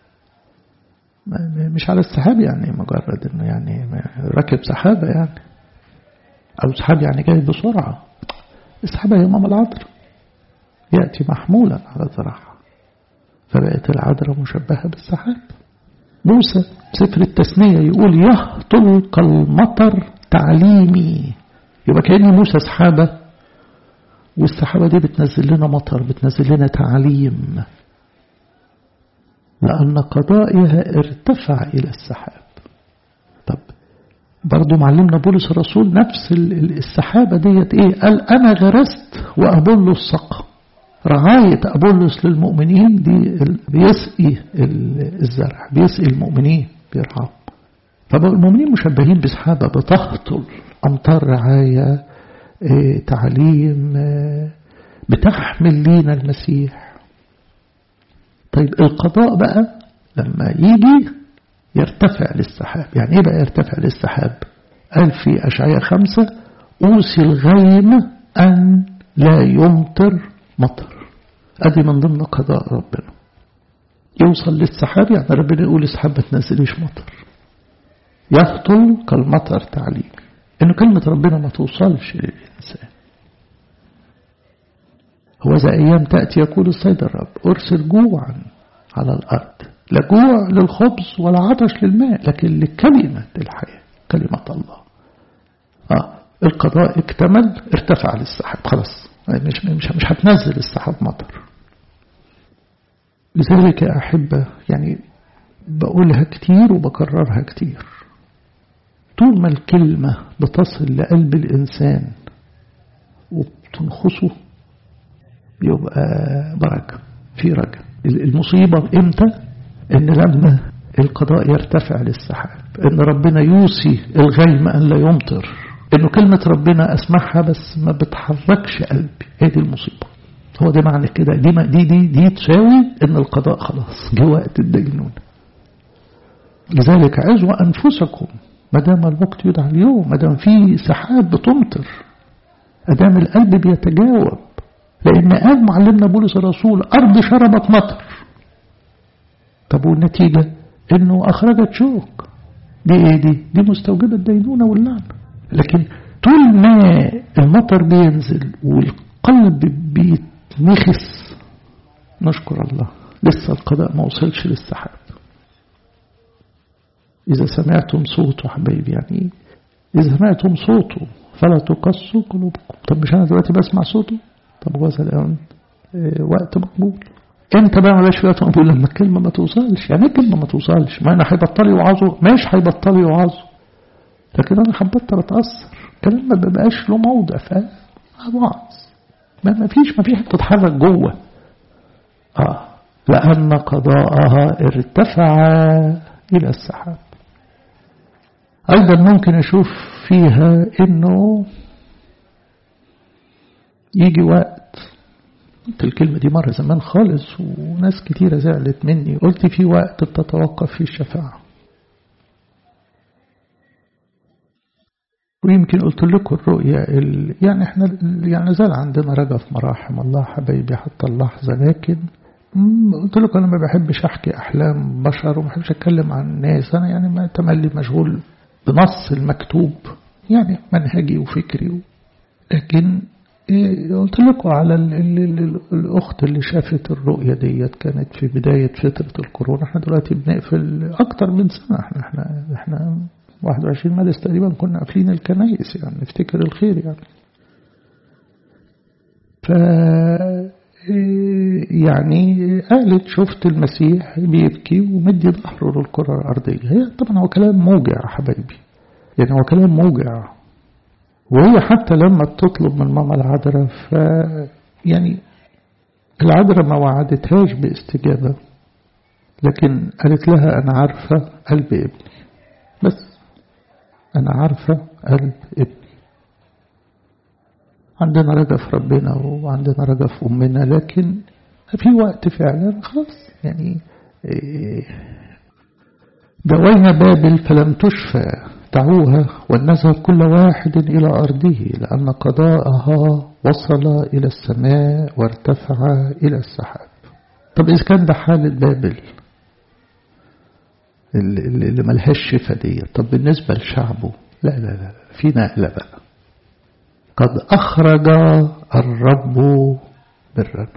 مش على السحاب يعني مجرد انه يعني ركب سحابة يعني، او سحاب يعني جاي بسرعة. السحابة هي ماما العذراء يأتي محمولا على ذراعها، فبقت العذراء مشبهة بالسحاب. موسى سفر التثنية يقول يهطل كالمطر تعليمي. يبقى كأن موسى سحابة، والسحابة دي بتنزل لنا مطر، بتنزل لنا تعليم. لأن قضائها ارتفع إلى السحاب. طب برضو معلمنا بولس الرسول نفس السحابة ديت ايه؟ قال أنا غرست وأبولس سقى. رعاية أبولس للمؤمنين دي بيسقي الزرع، بيسقي المؤمنين، بيرعاهم. فالمؤمنين مشبهين بسحابة بتهطل أمطار رعاية، ايه تعليم، ايه بتحمل لينا المسيح. طيب القضاء بقى لما يجي يرتفع للسحاب. يعني ايه بقى يرتفع للسحاب؟ قال في أشعياء خمسة أوصي الغيم أن لا يمطر مطر. ادي من ضمن قضاء ربنا. يوصل للسحاب يعني ربنا يقول السحاب ما تنزليش مطر. يهطل كالمطر تعليم، انه كلمة ربنا ما توصلش للإنسان. هو ذا أيام تأتي يقول السيد الرب أرسل جوعا على الأرض، لا جوع للخبز ولا عطش للماء، لكن لكلمة الحياة، كلمة الله. آه القضاء اكتمل، ارتفع للسحاب خلاص، مش مش مش هتنزل السحاب مطر. لذلك يا أحبة يعني بقولها كتير وبكررها كتير، طول ما الكلمة بتصل لقلب الإنسان وبتنخصه يبقى بركة، في رجاء. المصيبة امتى؟ ان لما القضاء يرتفع للسحاب، ان ربنا يوصي الغيم ان لا يمطر، انه كلمة ربنا اسمعها بس ما بتحركش قلبي. هي دي المصيبة. هو ده معنى كده، دي دي دي, دي تساوي ان القضاء خلاص جه وقت الدينونة. لذلك عزوا انفسكم ما دام الوقت يدعى اليوم، ما دام في سحاب بتمطر، ما دام القلب بيتجاوب. لأن قال معلمنا بولس الرسول أرض شربت مطر. طب والنتيجة إنه أخرجت شوك. دي إيه دي؟ دي مستوجبة الدينونة واللعنة. لكن طول ما المطر بينزل والقلب بيتنخس نشكر الله، لسه القضاء ما وصلش للسحاب. إذا سمعتم صوته حبايبي، يعني إذا سمعتم صوته فلا تقسوا قلوبكم. طب مش أنا دلوقتي بسمع صوته؟ طب وصل الآن وقت مقبول. انت بقى ملاش وقت مقبول لما الكلمة ما توصلش. يعني الكلمة ما توصلش، ما انا هيبطل يوعظه، مش هيبطل يوعظه، لكن انا هبطل اتأثر. الكلام ما بقاش له موضع في وعظ، ما فيش ما فيش تتحرك جوه. اه لأن قضاءها ارتفع إلى السحاب. أيضا ممكن أشوف فيها إنه يجي وقت، قلت الكلمة دي مرة زمان خالص وناس كتيرة زعلت مني، قلت في وقت تتوقف فيه الشفاعة. ويمكن قلت لكم الرؤية ال... يعني احنا يعني زال عندنا رجا في مراحم الله حبايبي حتى اللحظة. لكن قلت لكم أنا ما بحبش أحكي أحلام بشر وما بحبش أتكلم عن الناس. أنا يعني ما تملي مشغول بنص المكتوب، يعني منهجي وفكري و... لكن قلت لكم على ال ال ال الأخت اللي شافت الرؤية ديت كانت في بداية فترة الكورونا. احنا دلوقتي بنقفل أكتر من سنة، احنا احنا احنا واحد وعشرين مارس تقريبا كنا قافلين الكنائس، يعني نفتكر الخير يعني. ف يعني قالت شفت المسيح بيبكي ومدي ظهره للكرة الأرضية. هي طبعا هو كلام موجع يا حبايبي، يعني هو كلام موجع. وهي حتى لما بتطلب من ماما العذراء ف يعني العذراء ما وعدتهاش باستجابة، لكن قالت لها أنا عارفة قلب ابني، بس أنا عارفة قلب ابني. عندنا رجا في ربنا وعندنا رجا في أمنا، لكن في وقت فعلا خلاص يعني دوينا بابل فلم تشفى، دعوها ولنذهب كل واحد إلى أرضه لأن قضاءها وصل إلى السماء وارتفع إلى السحاب. طب إذا كان ده حالة بابل اللي ملهاش شفا دي، طب بالنسبة لشعبه لا لا لا في نقلة بقى. قد أخرج الرب برنا.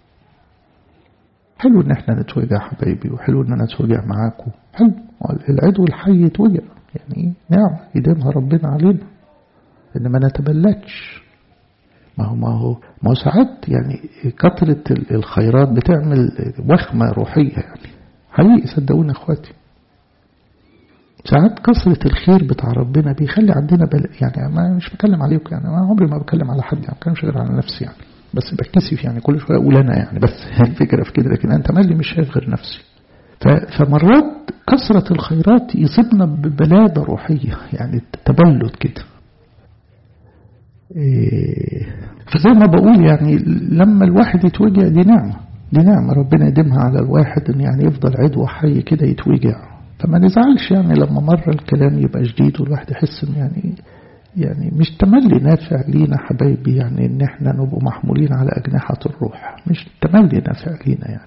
حلو إن احنا نتوجع حبايبي، وحلو إن أنا أتوجع معاكم، حلو العدو الحي يتوجع، يعني نعم يديمها ربنا علينا إن ما نتبلدش. ما هو ما هو ما هو ساعات يعني كثرة الخيرات بتعمل وخمة روحية، يعني حقيقي صدقوني اخواتي، ساعات كثرة الخير بتاع ربنا بيخلي عندنا بل... يعني ما مش بكلم عليكم، يعني ما عمري ما بكلم على حد، يعني بكلمش غير على نفسي يعني، بس بتكسف يعني كل شوية أقول أنا يعني، بس الفكرة في كده، لكن أنت مالي مش شايف غير نفسي. ف... فمرات كثرة الخيرات يصيبنا ببلادة روحية، يعني تبلد كده. إيه... فزي ما بقول يعني لما الواحد يتوجع دي نعمة، دي نعمة ربنا يديمها على الواحد، إن يعني يفضل عدو حي كده يتوجع. فما نزعلش يعني لما مر الكلام يبقى جديد والواحد يحس إن يعني يعني مش تملي نافع لينا حبايبي، يعني إن إحنا نبقى محمولين على أجنحة الروح، مش تملي نافع لينا يعني.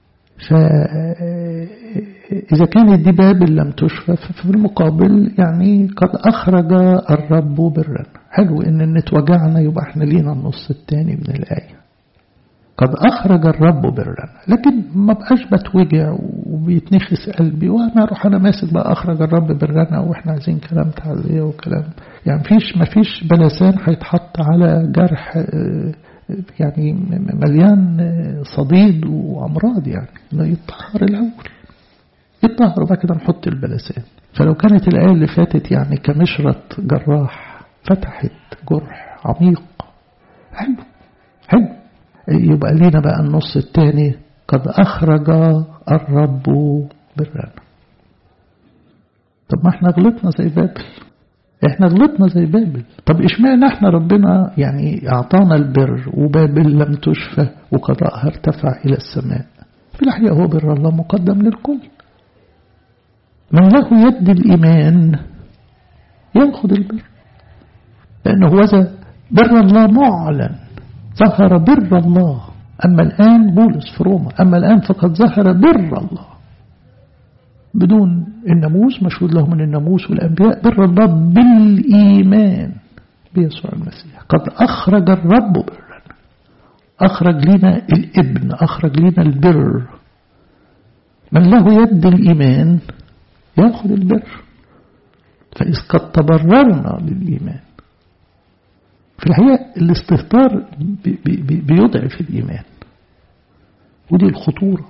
فإذا كانت دي بابل لم تشفى، ففي المقابل يعني قد أخرج الرب برا. حلو إن نتوجعنا يبقى إحنا لينا النص الثاني من الآية، قد أخرج الرب برا. لكن ما بقاش بتوجع وبيتنخس قلبي وأنا أروح أنا ماسك بقى أخرج الرب برنا وإحنا عايزين كلام تعزية وكلام، يعني فيش ما فيش بلسان هيتحط على جرح يعني مليان صديد وأمراض، يعني لا يتطهر الأول، يتطهر بقى كده نحط البلسان. فلو كانت الآية اللي فاتت يعني كمشرة جراح فتحت جرح عميق، حلو حلو، يبقى لينا بقى النص الثاني قد أخرج الرب برنا. طب ما احنا غلطنا زي بابل، احنا غلطنا زي بابل. طب اشمعنى احنا ربنا يعني اعطانا البر وبابل لم تشفى وقضاءها ارتفع الى السماء؟ في الحقيقة هو بر الله مقدم للكل. من له يد الإيمان يأخذ البر، لأنه وذا بر الله معلن، ظهر بر الله. أما الآن بولس في روما، أما الآن فقد ظهر بر الله بدون الناموس، مشهود له من الناموس والأنبياء، بر الله بالإيمان بيسوع المسيح. قد أخرج الرب برا، أخرج لنا الابن، أخرج لنا البر. من له يد الإيمان يأخذ البر. فإذ قد تبررنا للإيمان، في الحقيقة الاستهتار بي بي بيضعف الإيمان، ودي الخطورة.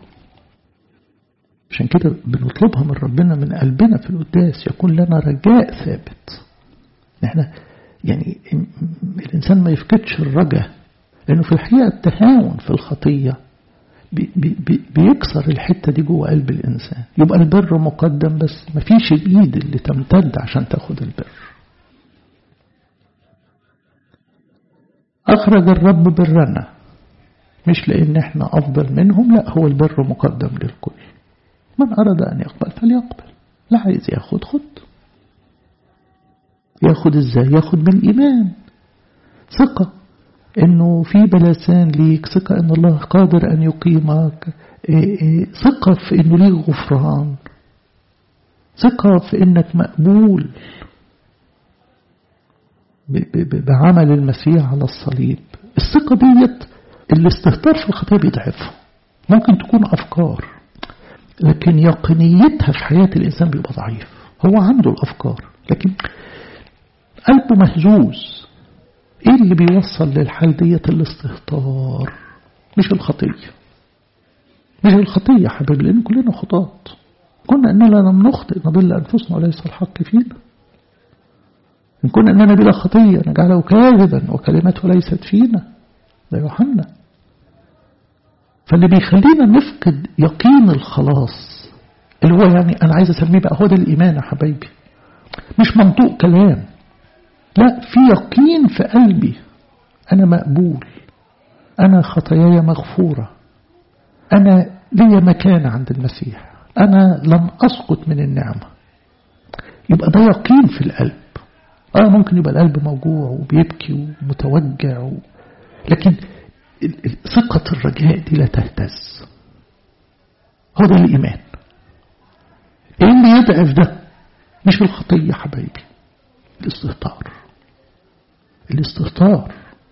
عشان كده بنطلبها من ربنا من قلبنا في القداس، يكون لنا رجاء ثابت. احنا يعني الإنسان ما يفقدش الرجاء، لأنه في الحقيقة التهاون في الخطية بي بي بيكسر الحتة دي جوه قلب الإنسان. يبقى البر مقدم، بس ما فيش الإيد اللي تمتد عشان تاخد البر. أخرج الرب برنا، مش لأن احنا أفضل منهم، لا، هو البر مقدم للكل. من أراد أن يقبل فليقبل، لا عايز ياخد خد. ياخد ازاي؟ ياخد بالإيمان، ثقة انه في بلسان ليك، ثقة ان الله قادر ان يقيمك، ثقة في انه ليك غفران، ثقة في انك مقبول بعمل المسيح على الصليب. الثقة ديت الاستهتار في الخطية بيضعفها. ممكن تكون أفكار، لكن يقينيتها في حياة الإنسان بيبقى ضعيف. هو عنده الأفكار لكن قلبه مهزوز. إيه اللي بيوصل للحال ديت؟ الاستهتار، مش الخطية. مش الخطية حبيبي، لأن كلنا خطاة. كنا أننا لم نخطئ نضل أنفسنا وليس الحق فينا. إن كنا أننا بلا خطية نجعله كاذبا وكلمته ليست فينا، ده يوحنا. فاللي بيخلينا نفقد يقين الخلاص، اللي هو يعني أنا عايز أسميه بقى هو ده الإيمان يا حبايبي، مش منطوق كلام، لا، في يقين في قلبي. أنا مقبول، أنا خطاياي مغفورة، أنا لي مكان عند المسيح، أنا لم أسقط من النعمة. يبقى ده يقين في القلب. آه ممكن يبقى القلب موجوع وبيبكي ومتوجع و... لكن ثقة الرجاء دي لا تهتز. هو ده الإيمان. إيه اللي يضعف ده؟ مش الخطية حبايبي، الاستهتار. الاستهتار.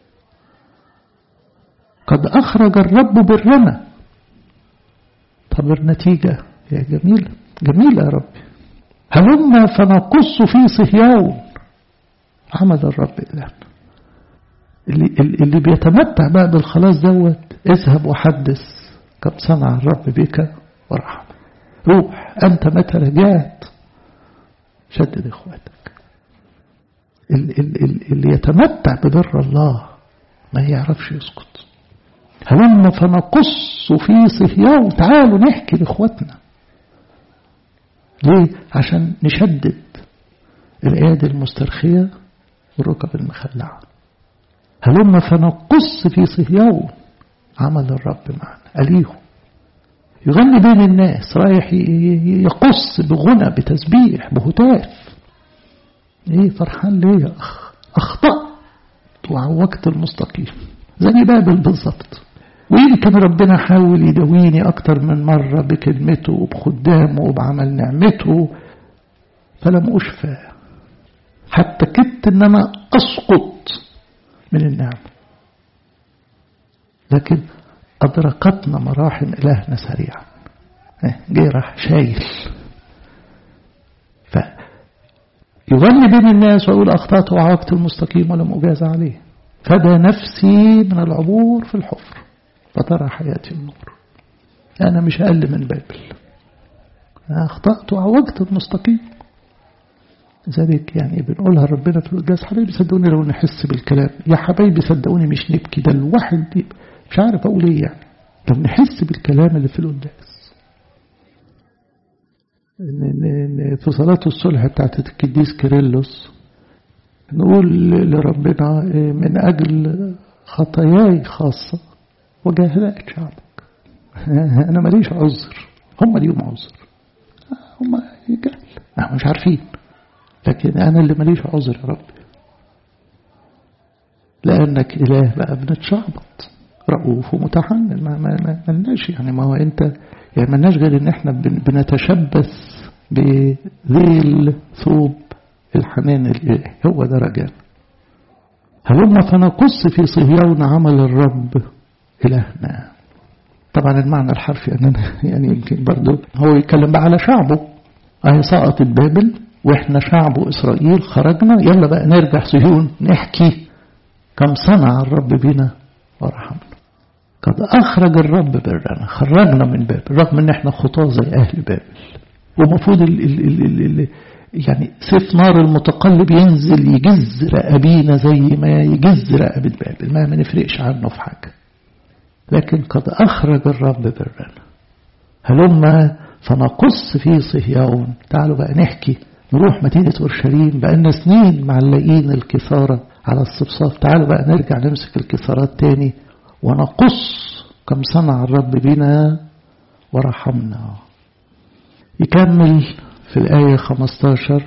قد أخرج الرب برنا. طب النتيجة يا جميلة جميلة يا رب. هلما فنقص في صهيون عمل الرب إلهنا. اللي, اللي بيتمتع بقى بالخلاص دوت، اذهب وحدث كم صنع الرب بك ورحمة. روح أنت متى رجعت شدد إخواتك. اللي يتمتع ببر الله ما يعرفش يسكت. هلما فنقص في صهيون، تعالوا نحكي لإخواتنا. ليه؟ عشان نشدد الأيادي المسترخية والركب المخلعة. هلما فنقص في صهيون عمل الرب معنا. أليهم يغني بين الناس، رايح يقص بغنى بتسبيح بهتاف. ايه فرحان ليه يا أخ؟ أخطأت وعوجت المستقيم زي بابل بالظبط. ويمكن ربنا حاول يدويني أكتر من مرة بكلمته وبخدامه وبعمل نعمته فلم أشفى، حتى كدت إن أنا أسقط من النعمة. لكن أدركتنا مراحم إلهنا سريعا. جاي راح شايل، فيغني بين الناس ويقول أخطأت وعوجت المستقيم ولم أجاز عليه، فدى نفسي من العبور في الحفر فترى حياتي النور. أنا مش أقل من بابل، أنا أخطأت وعوجت المستقيم. ذلك يعني بنقولها ربنا في القداس. حبايبي صدقوني لو نحس بالكلام، يا حبايبي صدقوني مش نبكي، ده الواحد مش عارف أقول إيه يعني لو نحس بالكلام اللي في القداس. في صلاة الصلح بتاعت القديس كيرلس نقول لربنا من أجل خطاياي خاصة وجاهلات شعبك. أنا ماليش عذر، هم اليوم عذر، هم جهل مش عارفين، لكن أنا اللي ماليش عذر يا رب، لأنك إله بقى بنتشعبط رؤوف ومتحنن. ما ما ملناش يعني، ما هو أنت يعني ملناش غير إن إحنا بنتشبث بذيل ثوب الحنان الإلهي، هو ده رجانا. هلما فنقص في صهيون عمل الرب إلهنا. طبعا المعنى الحرفي أننا يعني يمكن برضو هو يتكلم بقى على شعبه. أهي سقطت بابل وإحنا شعبه إسرائيل خرجنا، يلا بقى نرجع صهيون نحكي كم صنع الرب بنا ورحمنا. قد أخرج الرب برنا، خرجنا من بابل رغم أن إحنا خطاة زي أهل بابل. ومفروض ال ال ال ال يعني سيف نار المتقلب ينزل يجز رقابينا زي ما يجز رقبة بابل، ما ما نفرقش عنه في حاجة. لكن قد أخرج الرب برنا. هلما فنقص في صهيون، تعالوا بقى نحكي، نروح مدينة أورشليم بقالنا سنين معلقين الكثارة على الصفصاف، تعالوا بقى نرجع نمسك الكثارات تاني ونقص كم صنع الرب بنا ورحمنا. يكمل في الآية خمستاشر،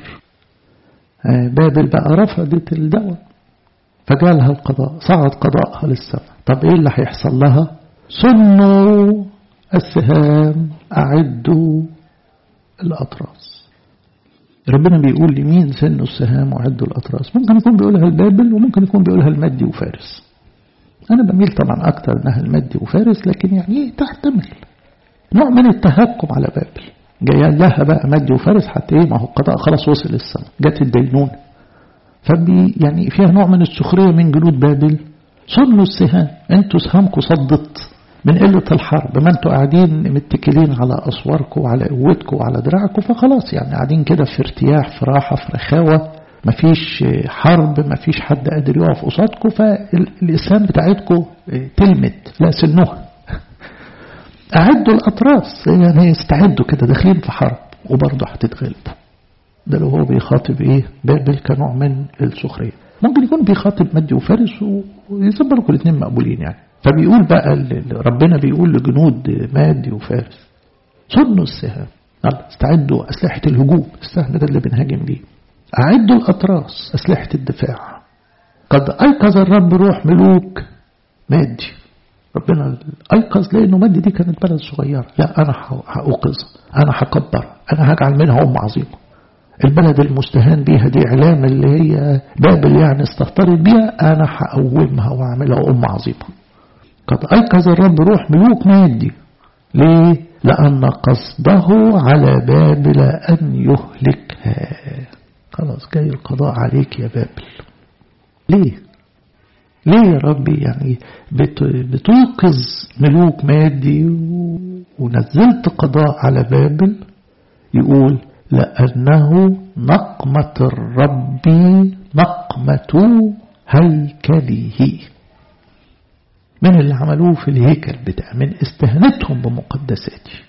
بابل بقى رفضت الدواء فجالها القضاء، صعد قضاءها للسماء. طب ايه اللي هيحصل لها؟ سنوا السهام أعدوا الأطراس. ربنا بيقول لمين سنوا السهام وأعدوا الأطراس؟ ممكن يكون بيقولها البابل وممكن يكون بيقولها المادي وفارس. أنا بميل طبعا أكتر إنها المادي وفارس، لكن يعني تحتمل نوع من التهكم على بابل. جاي لها بقى مادي وفارس حتى إيه، ما هو القضاء خلاص وصل للسماء، جت الدينون، فبي يعني فيها نوع من السخرية من جنود بابل. صنوا السهام، انتوا سهامكم صدت من قلة الحرب، ما انتوا قاعدين متكلين على أسواركم وعلى قوتكم وعلى دراعكم، فخلاص يعني قاعدين كده في ارتياح في راحة في رخاوة، مفيش حرب، مفيش حد قادر يقف قصادكم، فالإسلام بتاعتكم تلمت. لا سنوها أعدوا الأطراس، يعني استعدوا كده داخلين في حرب وبرضه هتتغلبوا. ده لو هو بيخاطب ايه بابل كنوع من السخرية. ممكن يكون بيخاطب مادي وفارس ويزبروا كل الاثنين مقبولين يعني. فبيقول بقى ربنا بيقول لجنود مادي وفارس صنوا السهام، استعدوا أسلحة الهجوم، السهم ده اللي بنهاجم بيه. أعدوا الأطراس أسلحة الدفاع. قد أيقظ الرب روح ملوك مادي. ربنا أيقظ لأنه مادي دي كانت بلد صغيرة، لا أنا هأوقظ، أنا هكبر، أنا هجعل منها أم عظيمة. البلد المستهان بيها دي إعلام اللي هي بابل يعني استهترت بيها، أنا هقومها وأعملها أم عظيمة. قد أيقظ الرب روح ملوك مادي. ليه؟ لأن قصده على بابل أن يهلكها. خلاص جاي القضاء عليك يا بابل. ليه؟ ليه يا ربي يعني بتوقظ ملوك مادي ونزلت قضاء على بابل يقول لأنه نقمة الرب نقمة هيكله، من اللي عملوه في الهيكل بتاع، من استهانتهم بمقدساتي.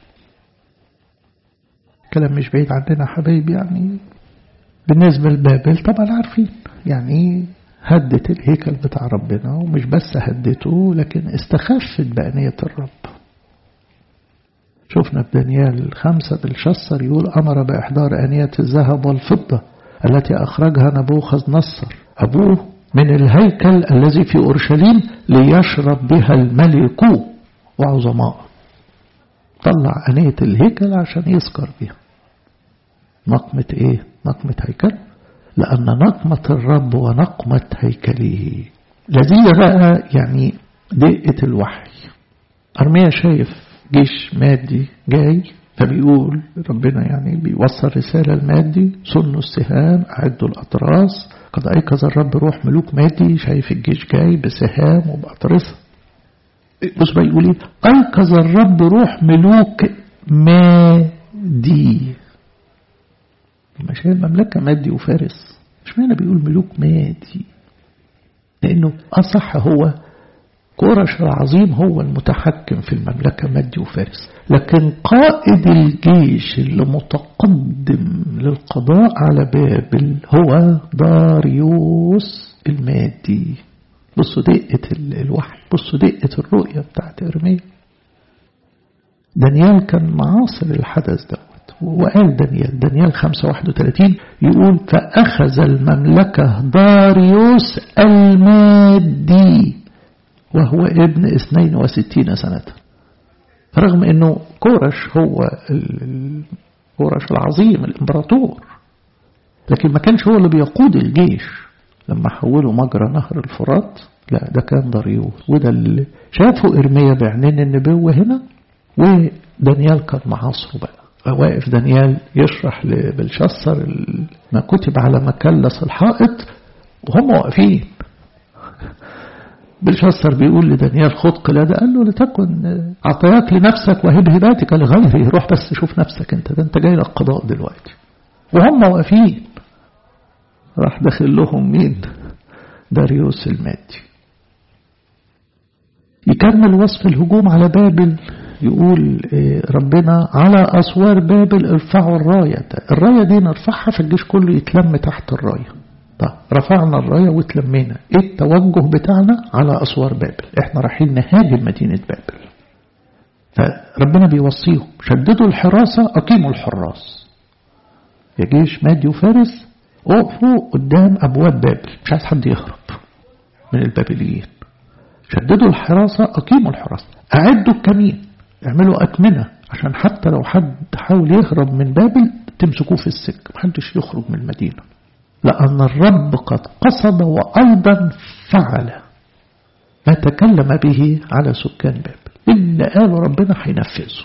كلام مش بعيد عننا حبايبي. يعني بالنسبة لبابل طبعا عارفين يعني هدت الهيكل بتاع ربنا، ومش بس هدته لكن استخفت بأنية الرب. شفنا في دانيال خمسة بلشسر يقول أمر بإحضار أنية الذهب والفضة التي أخرجها نبوخذ نصر أبوه من الهيكل الذي في أورشليم ليشرب بها الملك وعظماء. طلع أنية الهيكل عشان يسكر بها. نقمة إيه؟ نقمة هيكل، لأن نقمة الرب ونقمة هيكله. لذيذ بقى يعني دقة الوحي. أرميا شايف جيش مادي جاي، فبيقول ربنا يعني بيوصل رسالة المادي: صنوا السهام، أعدوا الأطراس، قد أيقظ الرب روح ملوك مادي. شايف الجيش جاي بسهام وبأطرسة. بص بقى يقول ايه: أيقظ الرب روح ملوك مادي. مش هي المملكة مادي وفارس؟ مش معنى بيقول ملوك مادي، لأنه أصح هو كورش العظيم هو المتحكم في المملكة مادي وفارس، لكن قائد الجيش اللي متقدم للقضاء على بابل هو داريوس المادي. بصوا دقة الوحي، بصوا دقة الرؤية بتاعت إرميا. دانيال كان معاصر الحدث دوت، وقال دانيال دانيال خمسة واحد وثلاثين يقول: فأخذ المملكة داريوس المادي وهو ابن اثنين وستين سنة. فرغم انه كورش هو كورش العظيم الامبراطور، لكن ما كانش هو اللي بيقود الجيش. لما حولوا مجرى نهر الفرات، لا ده كان داريوس. وده اللي شافوا إرميا بعينين النبوة هنا، ودانيال كان معاصره بقى. واقف دانيال يشرح لبلشسر ما كتب على مكلس الحائط وهم واقفين. بلشسر بيقول لدانيال: خد قلادة. قال له: لتكن عطياك لنفسك وهب هباتك لغيره. روح بس شوف نفسك انت، ده انت جاي للقضاء دلوقتي. وهم واقفين. راح داخل لهم مين؟ داريوس المادي. يكمل وصف الهجوم على بابل، يقول ربنا: على أسوار بابل ارفعوا الراية. الراية دي نرفعها فالجيش كله يتلم تحت الراية. طيب رفعنا الراية وتلمينا، ايه التوجه بتاعنا؟ على أسوار بابل. احنا رايحين نهاجم مدينة بابل. فربنا بيوصيهم: شددوا الحراسة، أقيموا الحراس. يا جيش مادي وفارس وقفوا قدام أبواب بابل، مش عايز حد يهرب من البابليين. شددوا الحراسة، أقيموا الحراسة، أعدوا الكمين، اعملوا أكمنة عشان حتى لو حد حاول يهرب من بابل تمسكوه في السك، محدش يخرج من المدينة، لأن الرب قد قصد وأيضا فعل ما تكلم به على سكان بابل. اللي قاله ربنا هينفذه.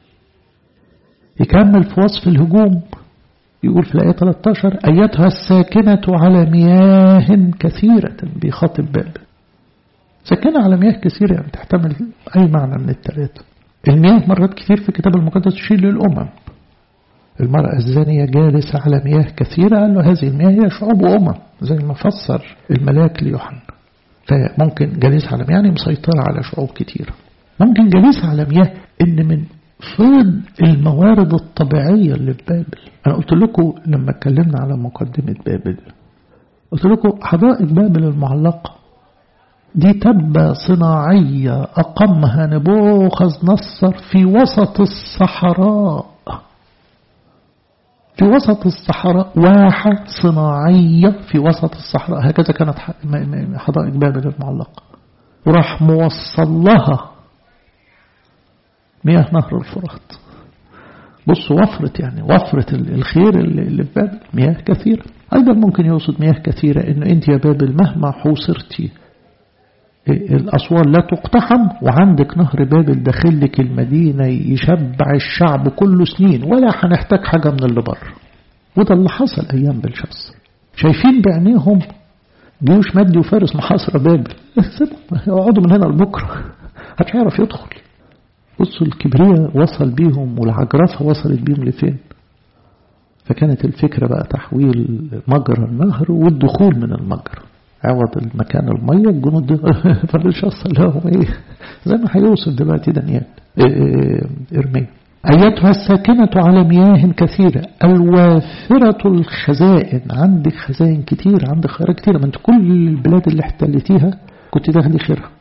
يكمل في وصف الهجوم، يقول في الآية ثلاثة عشر: أيتها الساكنة على مياه كثيرة. بيخاطب بابل. ساكنة على مياه كثيرة يعني تحتمل أي معنى من الثلاثة. المياه مرات كثير في الكتاب المقدس تشير للأمم. المرأة الزانية جالسة على مياه كثيرة، قال له هذه المياه هي شعوب وأمم، زي ما فسر الملاك ليوحنا. فممكن جالسة على مياه يعني مسيطرة على شعوب كثيرة. ممكن جالسة على مياه إن من فيض الموارد الطبيعية اللي في بابل. أنا قلت لكم لما اتكلمنا على مقدمة بابل، قلت لكم حدائق بابل المعلقة دي تبة صناعية أقامها نبوخذ نصر في وسط الصحراء. في وسط الصحراء واحة صناعية في وسط الصحراء. هكذا كانت حدائق بابل المعلقة. وراح موصل لها مياه نهر الفرات. بصوا وفرة يعني وفرة الخير اللي في بابل، مياه كثيرة. أيضا ممكن يوصد مياه كثيرة إنه أنت يا بابل مهما حوصرتي الأسوار لا تقتحم، وعندك نهر بابل داخلك المدينة يشبع الشعب كله سنين، ولا هنحتاج حاجة من اللي بره. وده اللي حصل أيام بلشسر. شايفين بعينيهم جيوش مادي وفارس محاصرة بابل. يقعدوا من هنا لبكرة هتعرف يدخل. بصوا الكبرياء وصل بيهم والعجرفة وصلت بيهم لفين. فكانت الفكرة بقى تحويل مجرى النهر والدخول من المجرى، عوض المكان المية الجنود فالشخص لهم ايه زي ما هيوصل دلوقتي دانيال إرميا. أيتها الساكنة على مياه كثيرة الوافرة الخزائن، عندك خزائن كتير، عندك خيرات كتيرة، ما انت كل البلاد اللي احتلتيها كنت تاخدي خيرها.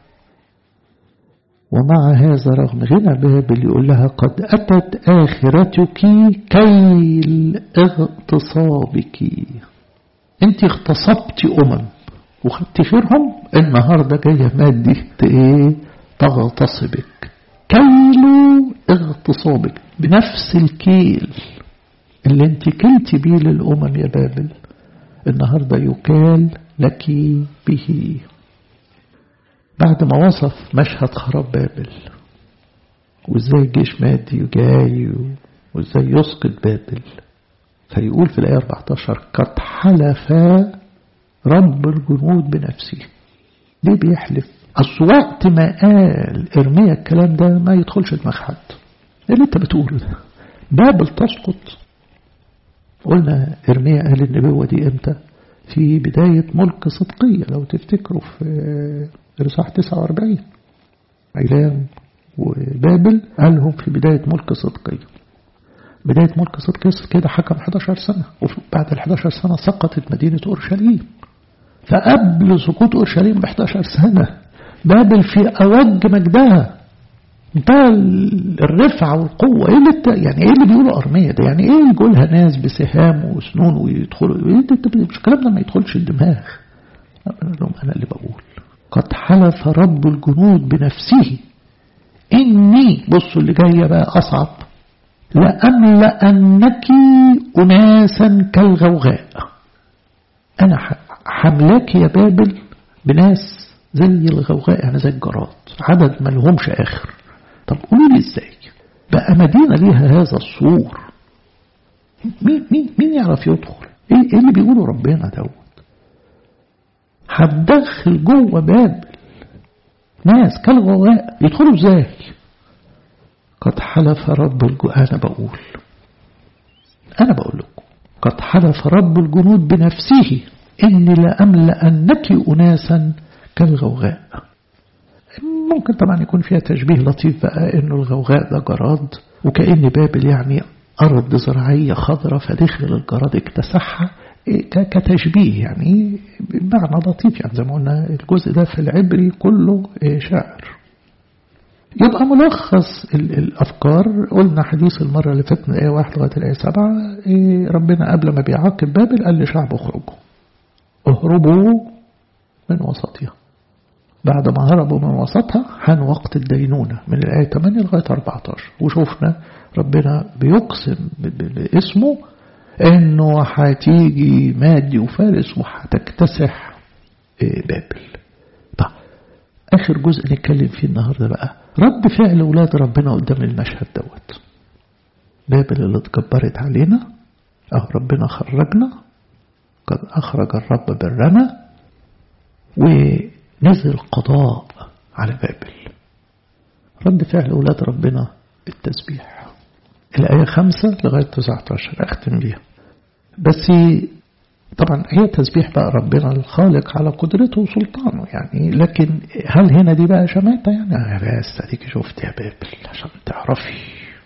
ومع هذا رغم غنى بابل يقول لها قد أتت آخرتك كيل اغتصابك، انت اغتصبتي أمم وخدتي خيرهم، النهاردة جاية مادي ايه تغتصبك. كيل اغتصابك، بنفس الكيل اللي انت كلتي بيه للأمم يا بابل النهاردة يكال لك به. بعد ما وصف مشهد خراب بابل وازاي الجيش مادي وجاي وازاي يسقط بابل، فيقول في الآية أربعة عشر قد حلف رب الجنود بنفسه. ليه بيحلف؟ أصل وقت ما قال إرميا الكلام ده ما يدخلش دماغ حد. ايه اللي انت بتقوله ده؟ بابل تسقط. قلنا إرميا قال النبوة دي امتى؟ في بداية ملك صدقية لو تفتكروا في رصاح تسعة وأربعين. عيلام وبابل قالهم في بداية ملك صدقية. بداية ملك صدقية كده حكم أحد عشر سنة، وبعد ال أحد عشر سنة سقطت مدينة أورشليم. فقبل سقوط أورشليم ب أحد عشر سنة بابل في أوج مجدها، انتهى الرفعة والقوة. ايه اللي يعني ايه اللي بيقولوا أرمية ده؟ يعني ايه يقولها ناس بسهام وسنون ويدخلوا ايه ده؟ مش الكلام ده ما يدخلش الدماغ. انا اللي بقول قد حلف رب الجنود بنفسه إني، بصوا اللي جاية بقى أصعب، لأملأنك أناسا كالغوغاء. أنا حملك يا بابل بناس زي الغوغاء، يعني زي الجراد، عدد ما لهمش آخر. طب قولوا لي إزاي بقى مدينة ليها هذا الصور؟ مين, مين, مين يعرف يدخل؟ إيه, إيه اللي بيقولوا ربنا دوت؟ هتدخل جوه بابل ناس كالغواء، يدخلوا ازاي؟ قد حلف رب الجنود، انا بقول انا بقول لكم قد حلف رب الجنود بنفسه اني لأملأنك اناسا كالغوغاء. ممكن طبعا يكون فيها تشبيه لطيف بقى انه الغوغاء ده جراد، وكأن بابل يعني ارض زراعية خضراء فدخل الجراد اكتسحها كتشبيه، يعني بمعنى لطيف. يعني زي ما قلنا الجزء ده في العبري كله شعر. يبقى ملخص الأفكار، قلنا حديث المرة اللي فاتت من الآية واحد لغاية الآية سبعة، ربنا قبل ما بيعاقب بابل قال لشعب اخرجوا اهربوا من وسطها. بعد ما هربوا من وسطها حان وقت الدينونة من الآية ثمانية لغاية أربعة عشر، وشوفنا ربنا بيقسم باسمه انه هتيجي مادي وفارس وهتكتسح بابل. طيب اخر جزء نتكلم فيه النهارده بقى رد فعل اولاد ربنا قدام المشهد دوت. بابل اللي اتجبرت علينا، اه ربنا خرجنا، قد اخرج الرب برنا، ونزل قضاء على بابل. رد فعل اولاد ربنا التسبيح. الآية خمسة لغاية تسعة عشر أختم بيها. بس طبعا هي تسبيح بقى ربنا الخالق على قدرته وسلطانه يعني، لكن هل هنا دي بقى شماتة؟ يعني بس اديك شفت يا بابل عشان تعرفي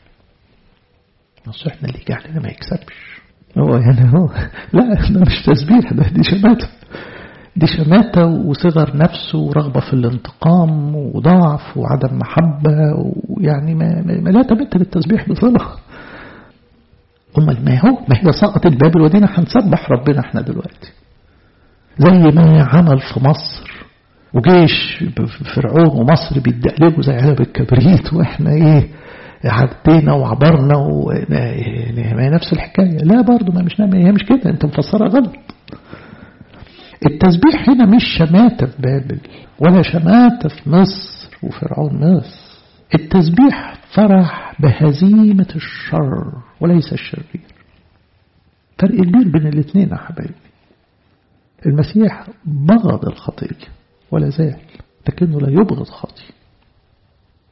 نصيحنا اللي يجي علينا ما يكسبش. هو يعني هو لا ده مش تسبيح، ده دي شماتة. دي شماتة وصغر نفسه ورغبة في الانتقام وضعف وعدم محبة، ويعني ما, ما لا تمت بالتسبيح بصلة. أمال ما هو ما هي سقطت بابل ودينا هنسبح ربنا احنا دلوقتي زي ما عمل في مصر، وجيش فرعون ومصر بيدقلبوا زي علب الكبريت، واحنا ايه عدينا وعبرنا، وما نفس الحكاية. لا برضو ما مش هي مش كده، انت مفسرها غلط. التسبيح هنا مش شماتة في بابل ولا شماتة في مصر وفرعون مصر. التسبيح فرح بهزيمة الشر وليس الشرير. فرق كبير بين الاثنين يا حبايبي. المسيح بغض الخطية ولا زال، لكنه لا يبغض خطية.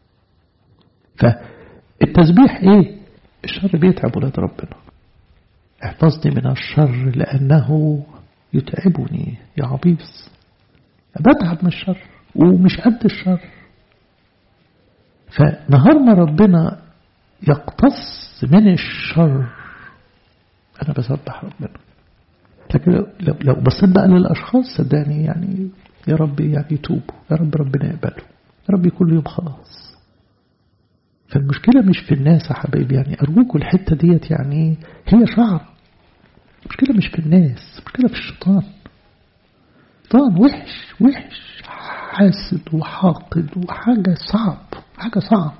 فالتسبيح ايه؟ الشر بيتعب ولاد ربنا، احفظني من الشر لأنه يتعبني يا عبيس. بتعب من الشر ومش قد الشر. فنهار ما ربنا يقتص من الشر أنا بسبح ربنا. لكن لو, لو بصيت بقى للأشخاص صدقني يعني يا رب يعني يتوبوا، يا رب ربنا يقبله، يا رب كل يوم خلاص. فالمشكلة مش في الناس يا حبايبي، يعني أرجوكوا الحتة ديت يعني هي شعب. المشكلة مش في الناس، المشكلة في الشيطان. الشيطان وحش وحش حاسد وحاقد وحاجة صعب، حاجة صعب.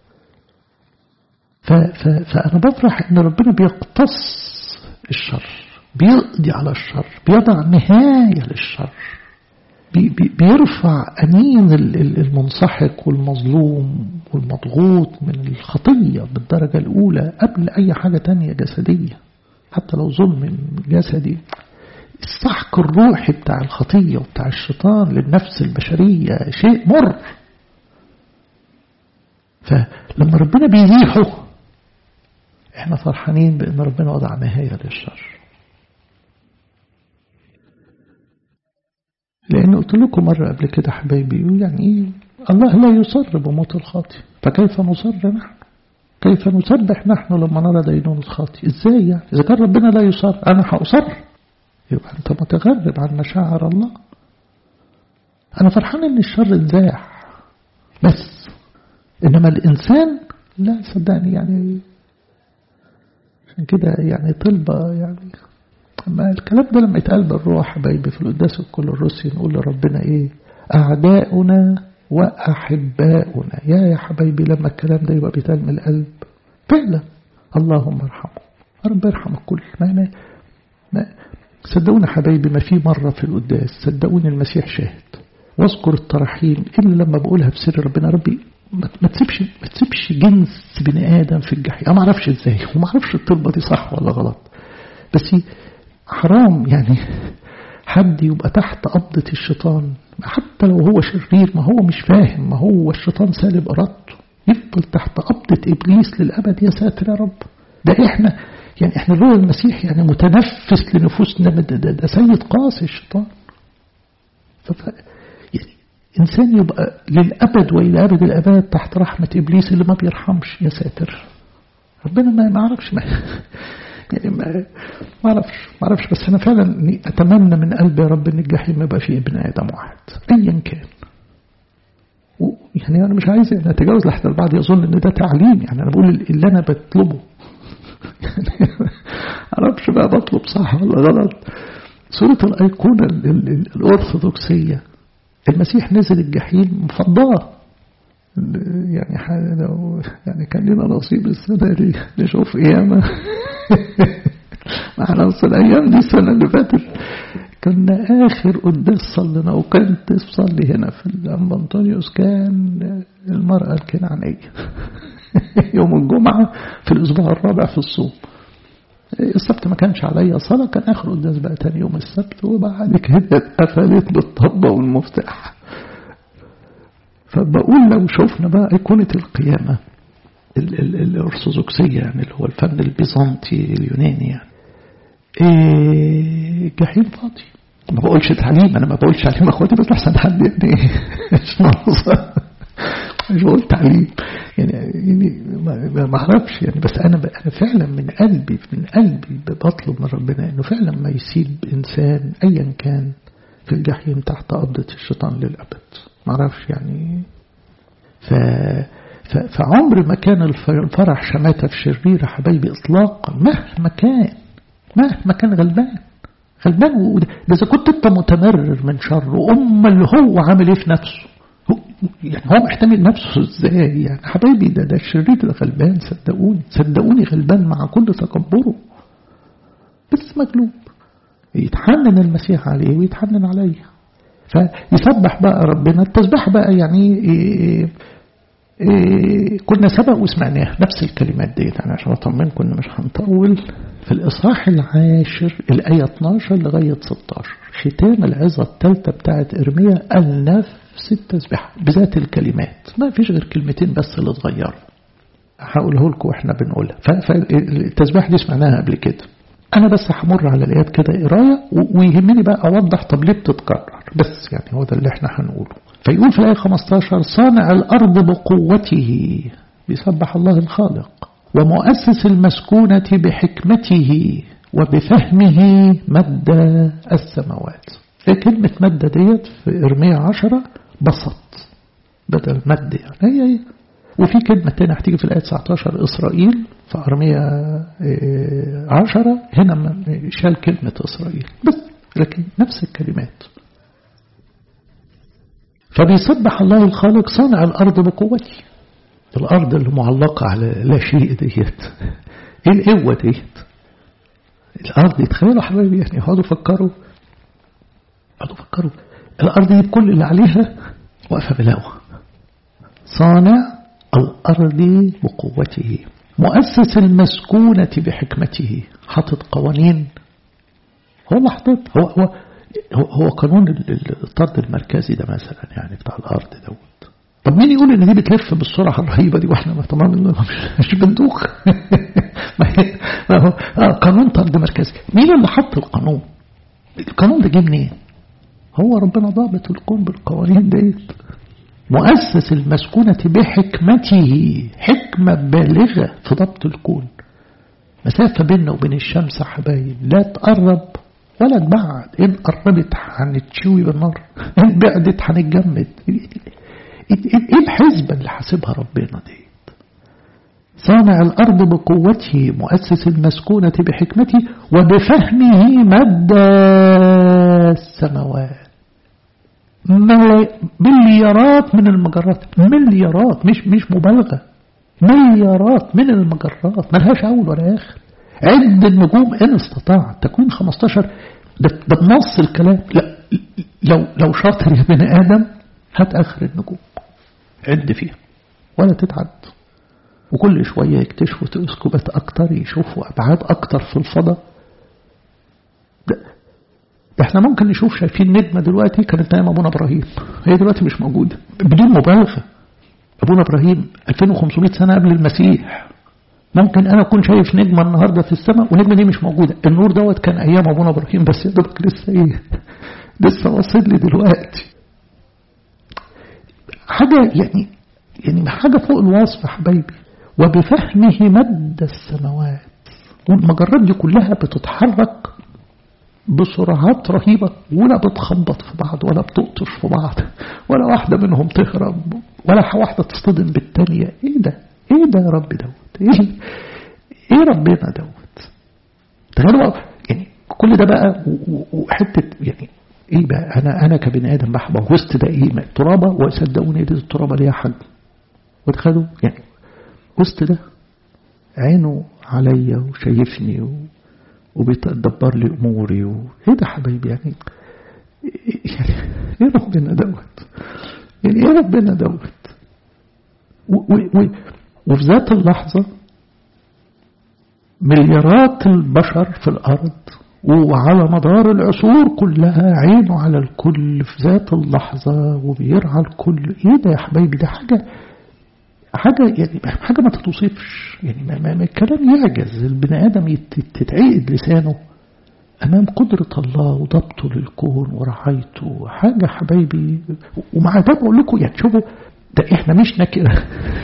ف ف فأنا بفرح إن ربنا بيقتص الشر، بيقضي على الشر، بيضع نهاية للشر، بي بي بيرفع أنين المنسحق والمظلوم والمضغوط من الخطية بالدرجة الأولى قبل أي حاجة تانية جسدية. حتى لو ظلم جسدي، السحق الروحي بتاع الخطية وبتاع الشيطان للنفس البشرية شيء مر. فلما ربنا بيزيحه احنا فرحانين بأن ربنا وضع نهاية للشر. لأن قلت لكم مرة قبل كده حبايبي يعني إيه الله لا يصر بموت الخاطئ، فكيف نصر نحن؟ كيف نسبح نحن لما نرى دينونة خاطئ؟ إزاي يعني؟ إذا كان ربنا لا يصر أنا هأصر، يبقى أنت متغرب عن مشاعر الله. أنا فرحان إن الشر انزاح، بس إنما الإنسان لا صدقني يعني. عشان كده يعني طلبة يعني أما الكلام ده لما يتقال بالروح حبايبي في القداس الكل الروسي نقول لربنا إيه؟ أعداؤنا وأحباؤنا. يا يا حبايبي لما الكلام ده يبقى بيتقال من القلب فعلا اللهم ارحمه، رب ارحم الكل. ما ما ما صدقوني حبايبي ما في مرة في القداس صدقوني المسيح شاهد واذكر التراحيم إلا لما بقولها بسر ربنا ربي ما تسيبش ما تسيبش جنس بني آدم في الجحيم. أنا ما أعرفش إزاي وما أعرفش الطلبة دي صح ولا غلط، بس حرام يعني حد يبقى تحت قبضة الشيطان حتى لو هو شرير. ما هو مش فاهم، ما هو الشيطان سالب إرادته، يفضل تحت قبضة إبليس للأبد. يا ساتر يا رب. ده إحنا يعني إحنا جوه المسيح يعني متنفس لنفوسنا. ده, ده, ده سيد قاسي الشيطان. ف يعني إنسان يبقى للأبد وإلى أبد الأبد تحت رحمة إبليس اللي ما بيرحمش. يا ساتر ربنا ما ما عرفش ما يعني ما ما اعرفش ما اعرفش بس انا فعلا اتمنى من قلبي يا رب ان الجحيم يبقى فيه ابن ادم واحد ايا كان. يعني انا مش عايز ان اتجاوز لحتى البعض يظن ان ده تعليم. يعني انا بقول اللي انا بطلبه يعني ما اعرفش بقى بطلب صح ولا غلط. سورة الايقونة الارثوذكسية المسيح نزل الجحيم مفضاه. يعني يعني كان لنا نصيب السنة دي نشوف قيامة مع نص الأيام دي. السنة اللي فاتت كنا آخر قداس صلنا وكنت تصلي هنا في الأنبا أنطونيوس كان المرأة الكنعانية يوم الجمعة في الأسبوع الرابع في الصوم. السبت ما كانش عليا صلاة، كان آخر قداس بقى تاني يوم السبت، وبعد كده اتقفلت بالطبة والمفتاح. فبقول لو شوفنا بقى أيقونة القيامة الأرثوذكسية يعني اللي هو الفن البيزنطي اليوناني يعني إيه جحيم فاضي. ما بقولش تعليم، أنا ما بقولش تعليم أخواتي بس لحسن حد يعني مش ناقصة مش بقول تعليم يعني يعني ما أعرفش يعني. بس أنا أنا فعلا من قلبي من قلبي بطلب من ربنا إنه فعلا ما يسيب إنسان أيا كان في الجحيم تحت قبضة الشيطان للأبد. ما أعرفش يعني. ف فعمر ما كان الفرح شماتة في شريرة حبايبي إطلاقا مهما كان مهما كان غلبان غلبان. ده إذا كنت أنت متمرر من شر وأم اللي هو عامل إيه في نفسه يعني هو محتمل نفسه إزاي يعني حبايبي. ده ده الشرير ده غلبان صدقوني صدقوني غلبان مع كل تكبره بس مغلوب. يتحنن المسيح عليه ويتحنن عليه فيسبح بقى ربنا. التسبيح بقى يعني إيه إيه كنا سبق وسمعناه نفس الكلمات دي يعني عشان أطمن كنا مش هنطول. في الإصحاح العاشر الآية اثناشر لغاية ستة عشر ختام العظة الثالثة بتاعت إرميا النفس التسبيح بذات الكلمات. ما فيش غير كلمتين بس اللي اتغيروا هقوله لكم واحنا بنقولها. فالتسبيح دي سمعناها قبل كده أنا بس همر على الآيات كده قراية ويهمني بقى أوضح طب ليه بتتكرر، بس يعني هو ده اللي احنا هنقوله. فيقول في الآية خمستاشر صانع الأرض بقوته، بيسبح الله الخالق، ومؤسس المسكونة بحكمته وبفهمه مد السماوات. كلمة مد ديت في إرميا عشرة بسط بدل مد يعني هي هي. وفي كلمة تانية هتيجي في الآية تسعتاشر إسرائيل، في أرميا عشرة هنا شال كلمة إسرائيل بس، لكن نفس الكلمات. فبيسبح الله الخالق صانع الأرض بقوته. الأرض اللي معلقة على لا شيء ديت، إيه القوة ديت؟ الأرض يتخيلوا حبايبي يعني، يقعدوا فكروا يقعدوا فكروا الأرض دي كل اللي عليها واقفة بلاوة. صانع الأرض بقوته، مؤسس المسكونة بحكمته، حاطط قوانين. هو اللي حاطط، هو هو هو, هو قانون الطرد المركزي ده مثلا يعني بتاع الأرض دوت. طب مين يقول ان دي بتلف بالسرعة الرهيبة دي واحنا طبعا مش بندوخ؟ ما هو قانون طرد مركزي. مين اللي حط القانون؟ القانون ده جه منين؟ هو ربنا ضابط الكون بالقوانين ديت. مؤسس المسكونة بحكمته، حكمة بالغة في ضبط الكون. مسافة بيننا وبين الشمس حبايب لا تقرب ولا تبعد، إن قربت هنتشوي بالنار، إن بعدت هنتجمد. إيه الحسبة اللي حاسبها ربنا ديت؟ صانع الأرض بقوته، مؤسس المسكونة بحكمته وبفهمه مد السماوات. مليارات من المجرات، مليارات مش مش مبالغة، مليارات من المجرات ملهاش أول ولا آخر. عد النجوم إن استطاع. تكوين خمستاشر ده, ده بنص الكلام. لا لو لو شاطر يا بني آدم هات آخر النجوم عد فيها ولا تتعد. وكل شوية يكتشفوا تلسكوبات أكتر، يشوفوا أبعاد أكتر في الفضاء. ده احنا ممكن نشوف شايفين نجمة دلوقتي كانت نايمة أبونا إبراهيم، هي دلوقتي مش موجودة بدون مبالغة. أبونا إبراهيم ألفين وخمسمائة سنة قبل المسيح. ممكن أنا أكون شايف نجمة النهاردة في السماء والنجمة دي مش موجودة. النور دوت كان أيام أبونا إبراهيم بس يا دوبك لسه إيه لسه واصل لي دلوقتي. حاجة يعني يعني حاجة فوق الوصف حبايبي. وبفهمه مد السماوات. والمجرات دي كلها بتتحرك بسرعات رهيبة، ولا بتخبط في بعض ولا بتقطش في بعض، ولا واحدة منهم تهرب ولا واحدة تصطدم بالتانية. ايه ده ايه ده يا رب دوت؟ ايه ايه ربنا دوت؟ تخيلوا يعني كل ده بقى وحتة يعني ايه بقى. انا انا كبني ادم بحبه وسط ده ايه ترابة، وصدقوني دي الترابة ليها حجم. وتخيلوا يعني وسط ده عينه عليا وشايفني و وبيتدبر لي أموري و... إيه ده حبايبي يعني يعني إيه ربنا دوت يعني إيه ربنا دوت و... و... و... وفي ذات اللحظة مليارات البشر في الأرض وعلى مدار العصور كلها عينه على الكل في ذات اللحظة وبيرعى الكل. إيه ده يا حبايبي؟ ده حاجة حاجة يعني حاجة ما تتوصفش يعني. ما, ما, ما الكلام يعجز البني آدم تتعقد لسانه أمام قدرة الله وضبطه للكون ورعايته. حاجة حبايبي. ومع ده بقول لكم يعني شوفوا ده إحنا مش نكرة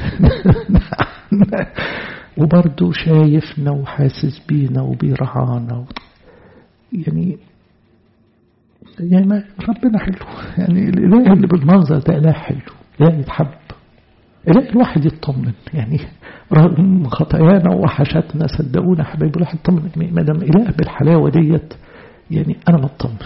وبرضه شايفنا وحاسس بينا وبيرعانا و... يعني يعني ما ربنا حلو يعني. الإله اللي بالمنظر ده إله حلو، إله يتحب، إله الواحد يطمن يعني. رغم خطايانا وحشتنا صدقونا حبايبي الواحد يطمن. ما دام إله بالحلاوة ديت يعني أنا مطمن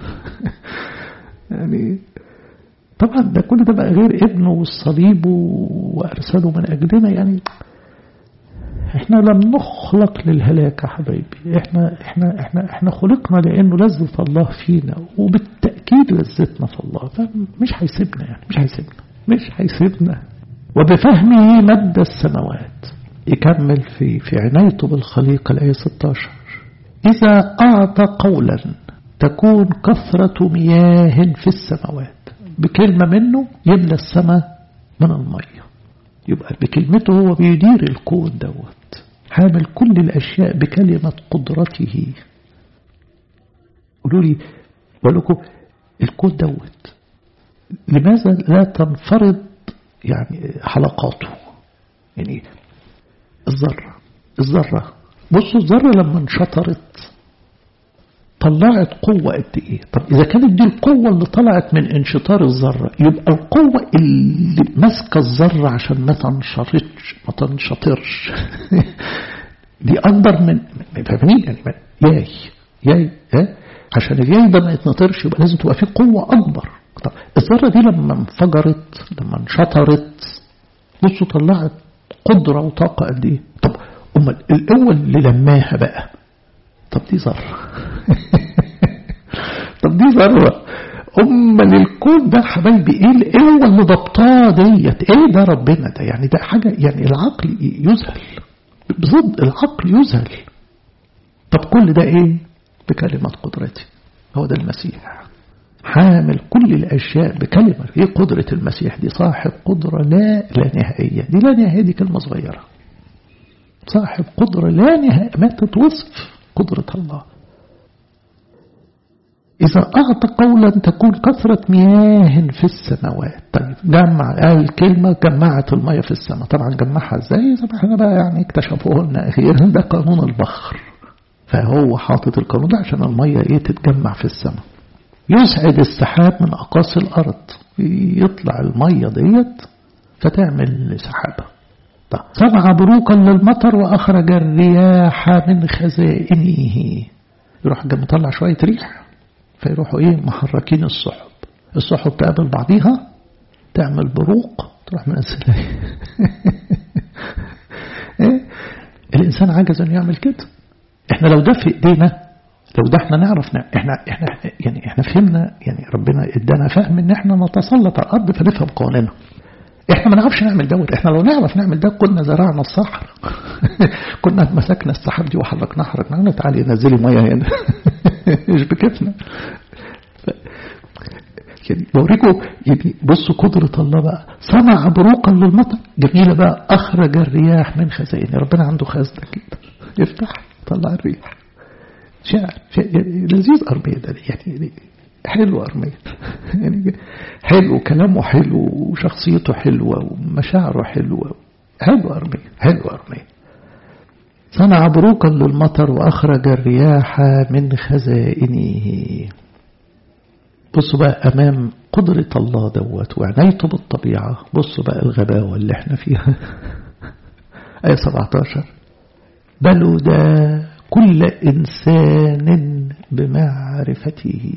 يعني. طبعا ده كل ده بقى غير ابنه والصليب وأرسله من أجلنا يعني. احنا لم نخلق للهلاك يا حبايبي. احنا احنا احنا احنا خلقنا لانه لذة الله فينا، وبالتأكيد لذتنا في الله. فمش هيسيبنا يعني مش هيسيبنا مش هيسيبنا. وبفهمه مد السماوات. يكمل في في عنايته بالخليقة الآية ستة عشر إذا أعطى قولا تكون كثرة مياه في السماوات. بكلمة منه يملى السماء من المية. يبقى بكلمته هو بيدير الكون دوت. حامل كل الأشياء بكلمة قدرته. قولوا لي ولكم الكون دوت لماذا لا تنفرد يعني حلقاته؟ يعني الذرة الذرة بصوا الذرة لما انشطرت طلعت قوة قد ايه؟ طب اذا كانت دي القوة اللي طلعت من انشطار الذرة يبقى القوة اللي ماسكة الذرة عشان ما تنشطرش ما تنشطرش دي اكبر من فاهمين يعني ياي ياي ها عشان الياي ده ما يتنطرش يبقى لازم تبقى فيه قوة اكبر. طب الذرة دي لما انفجرت لما انشطرت بصوا طلعت قدرة وطاقة قد ايه؟ طب امال القوة اللي لماها بقى طب دي ذرة طب دي ذرة امال الكون ده حبايبي ايه القوة اللي ضبطاه ديت ايه ده ربنا ده يعني ده حاجة يعني العقل يذهل بضد العقل يذهل. طب كل ده ايه بكلمة قدرتي. هو ده المسيح حامل كل الأشياء بكلمة. ايه قدرة المسيح دي؟ صاحب قدرة لا لا نهائية. دي لا نهائية دي كلمة صغيرة. صاحب قدرة لا نهائية ما تتوصف قدرة الله. إذا أعطى قولا تكون كثرة مياه في السماوات. طيب جمع قال كلمة جمعت المياه في السماء. طبعا جمعها ازاي زي ما احنا بقى يعني اكتشفوه لنا أخيرا ده قانون البخر. فهو حاطط القانون ده عشان المياه ايه تتجمع في السماء. يسعد السحاب من أقاصي الأرض يطلع المية ديت فتعمل سحابة. طيب صنع بروقا للمطر وأخرج الرياح من خزائنه. يروح مطلع شوية ريح فيروحوا ايه محركين السحب. السحب تقابل بعضيها تعمل بروق تروح منزلها إيه؟ الإنسان عجز أن يعمل كده. احنا لو ده في ايدينا لو ده احنا نعرف احنا احنا يعني احنا فهمنا يعني ربنا ادانا فهم ان احنا نتسلط على الارض فنفهم قوانينها. احنا ما نعرفش نعمل دوت. احنا لو نعرف نعمل ده كنا زرعنا الصحراء كنا مسكنا السحاب دي وحركناها حركناها تعالي نزلي ميه هنا مش بكيفنا. يعني بوريكم يعني بصوا قدرة الله بقى. صنع بروقا للمطر جميلة بقى أخرج الرياح من خزائن. ربنا عنده خزنة كده يفتح طلع الريح. شاعر يعني لذيذ أرمية ده يعني حلو أرمية يعني حلو كلامه حلو وشخصيته حلوة ومشاعره حلوة. حلو أرمية حلو أرمية. صنع بروقا للمطر وأخرج الرياح من خزائنه. بصوا بقى أمام قدرة الله دوت وعنايته بالطبيعة. بصوا بقى الغباوة اللي احنا فيها. آية سبعتاشر بلد كل إنسان بمعرفته.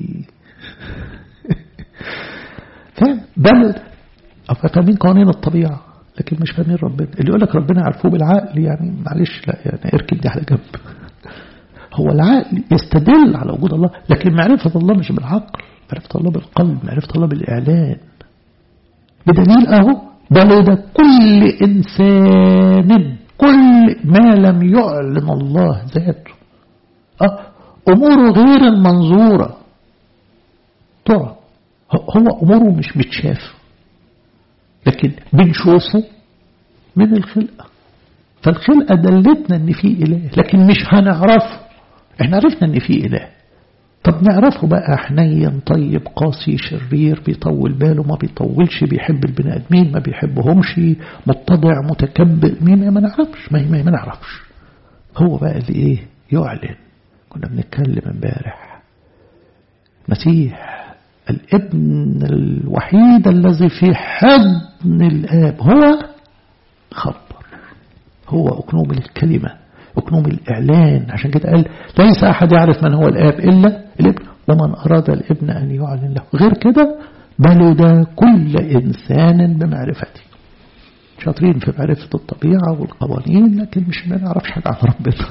فاهم بلد فاهمين قوانين الطبيعة لكن مش فاهمين ربنا. اللي يقول لك ربنا عرفوه بالعقل يعني معلش لا يعني اركب دي على جنب. هو العقل يستدل على وجود الله لكن معرفة الله مش بالعقل. معرفة الله بالقلب معرفة الله بالإعلان. بدليل أهو بلد كل إنسان كل ما لم يعلن الله ذاته. أه أموره غير المنظورة ترى. هو أموره مش متشاف لكن بنشوفه من الخلقة. فالخلقة دلتنا ان في إله لكن مش هنعرفه. احنا عرفنا ان في إله. طب نعرفه بقى حنين طيب قاسي شرير بيطول باله ما بيطولش بيحب البني آدمين ما بيحبهمش متضع متكبر مين ما نعرفش ما, ما, ما نعرفش. هو بقى اللي ايه يعلن. كنا بنتكلم امبارح مسيح الابن الوحيد الذي في حضن الآب هو خبر. هو أكنوم الكلمة أكنوم الإعلان. عشان كده قال ليس أحد يعرف من هو الآب إلا الابن ومن أراد الابن أن يعلن له. غير كده بلد كل إنسان بمعرفته. شاطرين في معرفة الطبيعة والقوانين لكن مش ما نعرفش حاجة عن ربنا.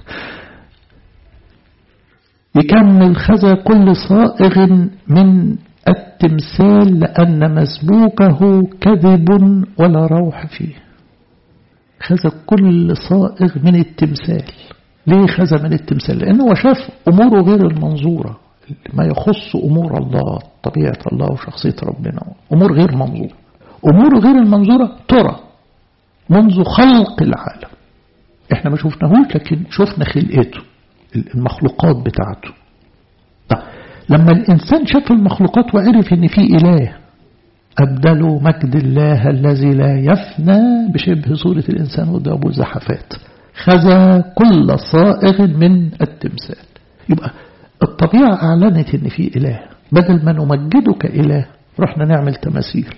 يكمل خزى كل صائغ من التمثال لأن مسبوكه كذب ولا روح فيه. خزى كل صائغ من التمثال. ليه خزى من التمثال؟ لأنه شاف أموره غير المنظورة ما يخص أمور الله طبيعة الله وشخصية ربنا أمور غير منظورة. أمور غير المنظورة ترى منذ خلق العالم احنا ما شفناهوش لكن شفنا خلقته المخلوقات بتاعته. طيب لما الإنسان شاف المخلوقات وعرف ان في إله أبدلوا مجد الله الذي لا يفنى بشبه صورة الإنسان وده أبو الزحفات خذ كل صائغ من التمثال. يبقى الطبيعة أعلنت ان في إله، بدل ما نمجده كإله رحنا نعمل تماثيل.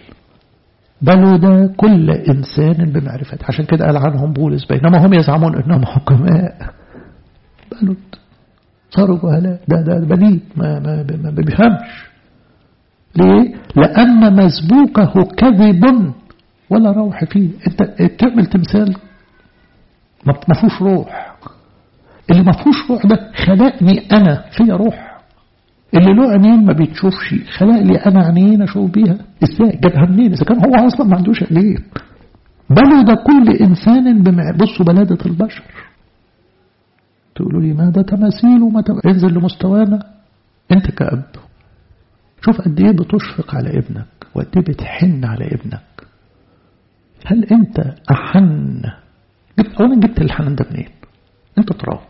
بلد كل إنسان بمعرفته، عشان كده قال عنهم بولس بينما هم يزعمون أنهم حكماء بلد صاروا جهلاء. ده ده بليد ما ما ما بيفهمش. ليه؟ لأن مسبوكه كذب ولا روح فيه. أنت تعمل تمثال ما فيهوش روح. اللي ما فيهوش روح ده خلقني أنا فيا روح. اللي له عينين ما بيتشوفش خلق لي أنا عينين أشوف بيها. إزاي جابها منين إذا كان هو أصلا ما عندوش عينين؟ بلد كل إنسان بمع... بصوا بلادة البشر. تقولوا لي ما ده تماثيل وما تم... انزل لمستوانا. أنت كأب شوف قد إيه بتشفق على ابنك وقد إيه بتحن على ابنك. هل أنت أحن؟ جبت أولا جبت الحنان ده منين؟ أنت تراب.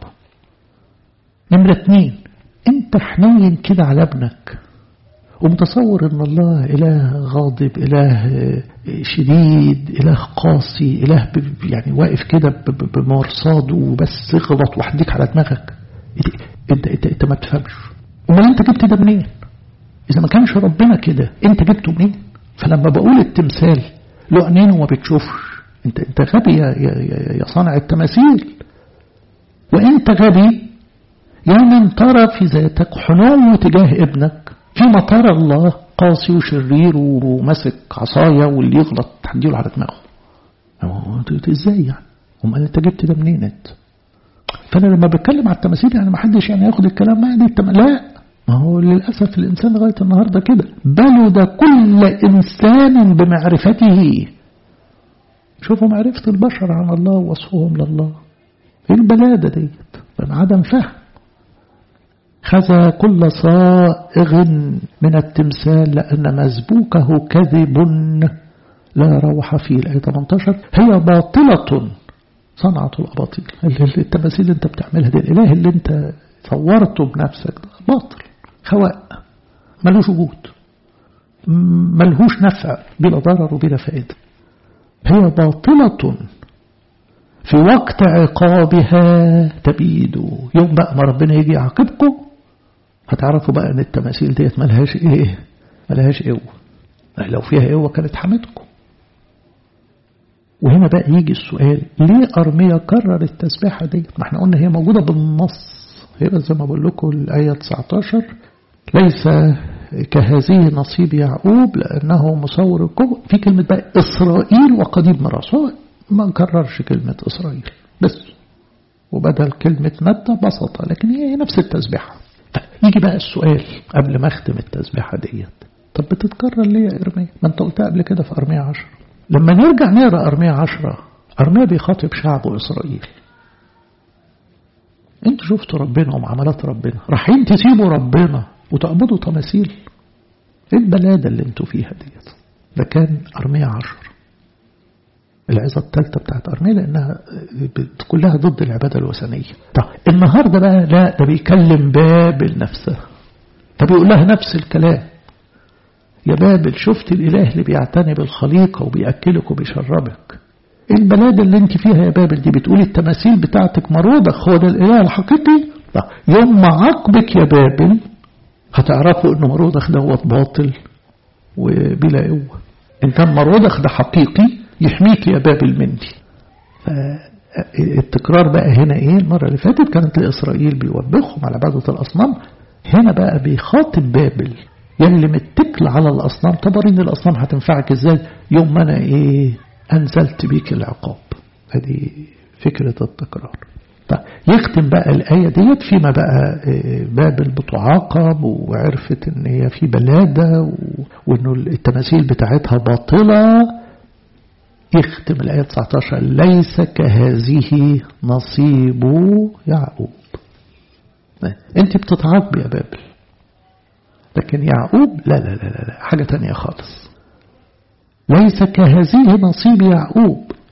نمرة اتنين أنت حنين كده على ابنك ومتصور أن الله إله غاضب، إله شديد، إله قاسي، إله يعني واقف كده بمرصاد وبس اغلط وحديك على دماغك. أنت, انت, انت ما تفهمش. وما أنت جبت ده منين؟ إذا ما كانش ربنا كده أنت جبته منين؟ فلما بقول التمثال له عينين وما بتشوفش أنت, انت غبي يا, يا, يا صانع التماثيل. وأنت غبي يا من ترى في ذاتك حنو تجاه ابنك فيما ترى الله قاسي وشرير ومسك عصايا واللي يغلط تحديله على دماغه. ازاي يعني؟ وما انت جبت ده منين انت؟ فانا لما بتكلم على التماثيل يعني ما حدش يعني ياخد الكلام ما دي التم... لا ما هو للاسف الانسان لغايه النهارده كده. بلد كل انسان بمعرفته. شوفوا معرفه البشر عن الله ووصفهم لله ايه البلاده ديت؟ من عدم فهم. خذ كل صائغ من التمثال لأن مسبوكه كذب لا روح فيه. الآية ثمانية عشر هي باطلة صنعة الأباطيل. التماثيل اللي انت بتعملها دي الإله اللي انت صورته بنفسك ده باطل خواء ملوش وجود ملهوش نفع بلا ضرر وبلا فائدة. هي باطلة في وقت عقابها تبيد. يوم بقى ما ربنا يجي يعاقبكم هتعرفوا بقى ان التماثيل ديت ملهاش ايه ملهاش قوه. لو فيها قوه كانت حمتكم. وهنا بقى يجي السؤال ليه أرميا كرر التسبيحه ديت؟ ما احنا قلنا هي موجوده بالنص. هي زي ما بقول لكم الآية تسعة عشر ليس كهذه نصيب يعقوب لأنه مصور الكبر. في كلمة بقى إسرائيل وقديم مراسه ما كررش كلمة إسرائيل بس وبدل كلمة مادة بسطة لكن هي نفس التسبيحة. يجي بقى السؤال قبل ما أختم التسبيحة ديت طب بتتكرر ليه يا إرميا؟ ما أنت قلتها قبل كده في أرميا عشرة. لما نرجع نقرأ أرميا عشرة أرميا بيخاطب شعبه إسرائيل. أنتوا شفتوا ربنا ومعاملات ربنا رايحين تسيبوا ربنا وتعبدوا تماثيل. إيه البلادة اللي أنتوا فيها ديت؟ ده كان أرميا عشرة العظة الثالثة بتاعت أرميا لأنها كلها ضد العبادة الوثنية. طب النهاردة بقى لا ده بيكلم بابل نفسها. طب يقول لها نفس الكلام يا بابل شفت الإله اللي بيعتني بالخليقة وبيأكلك وبيشربك. إيه البلاد اللي انت فيها يا بابل دي؟ بتقولي التماثيل بتاعتك مرودخ هو ده الإله الحقيقي. طب يوم ما عاقبك يا بابل هتعرفوا إنه مرودخ دوت باطل وبلا قوة. إن كان مرودخ ده حقيقي يحميك يا بابل مني. التكرار بقى هنا ايه؟ المرة اللي فاتت كانت لإسرائيل بيوبخهم على عبادة الأصنام. هنا بقى بيخاطب بابل يلي متكل على الأصنام. تبرين الأصنام هتنفعك ازاي يوم ما انا ايه انزلت بيك العقاب. هذه فكرة التكرار. طيب يختم بقى الآية ديت فيما بقى بابل بتعاقب وعرفت ان هي في بلادة وانه التماثيل بتاعتها باطلة. يختم الآية تسعة عشر ليس كهذه نصيب يعقوب. انت بتتعاقب يا بابل لكن يعقوب لا لا لا لا حاجة تانية خالص. ليس كهذه نصيب يعقوب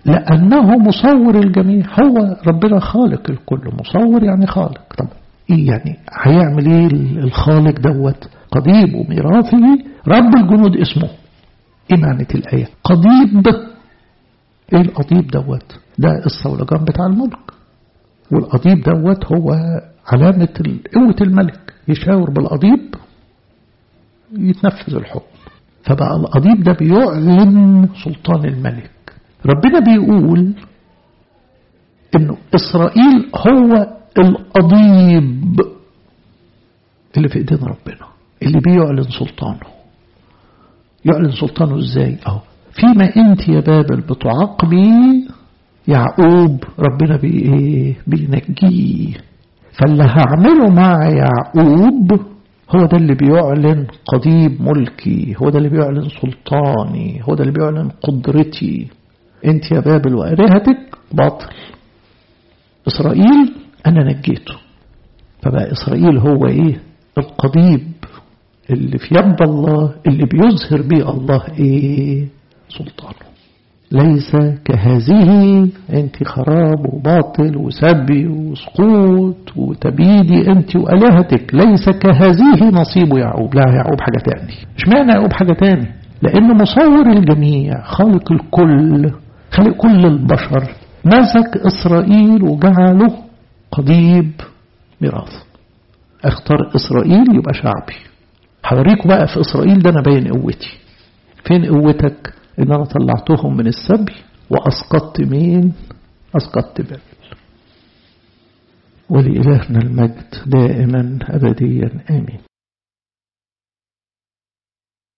لأنه مصور الجميع. هو ربنا خالق الكل، مصور يعني خالق. طب إيه يعني هيعمل إيه الخالق دوت؟ قضيب وميراثه رب الجنود اسمه. إيه معنى الآية؟ قضيب. إيه القضيب دوت؟ ده الصولجان بتاع الملك، والقضيب دوت هو علامة قوة الملك، يشاور بالقضيب يتنفذ الحكم. فبقى القضيب ده بيعلن سلطان الملك. ربنا بيقول إنه إسرائيل هو القضيب اللي في إيدين ربنا، اللي بيعلن سلطانه. يعلن سلطانه إزاي؟ أهو فيما أنت يا بابل بتعاقبي يعقوب، ربنا بي بينجيه. فاللي هعمله مع يعقوب هو ده اللي بيعلن قضيب ملكي، هو ده اللي بيعلن سلطاني، هو ده اللي بيعلن قدرتي. أنت يا بابل وآلهتك باطل، إسرائيل أنا نجيته. فبقى إسرائيل هو إيه؟ القضيب اللي في يد الله، اللي بيظهر به الله إيه؟ سلطانه. ليس كهذه أنت خراب وباطل وسبي وسقوط وتبيدي أنت وآلهتك، ليس كهذه نصيب يعقوب. لا، يعقوب حاجة تاني. مش معنى يعقوب حاجة تاني؟ لأنه مصور الجميع، خالق الكل، خالق كل البشر، مسك إسرائيل وجعله قضيب ميراث. اختار إسرائيل يبقى شعبي. هوريكم بقى في إسرائيل ده أنا باين قوتي. فين قوتك؟ إن أنا طلعتهم من السبي وأسقطت مين؟ أسقطت بابل. ولإلهنا المجد دائما أبديا آمين.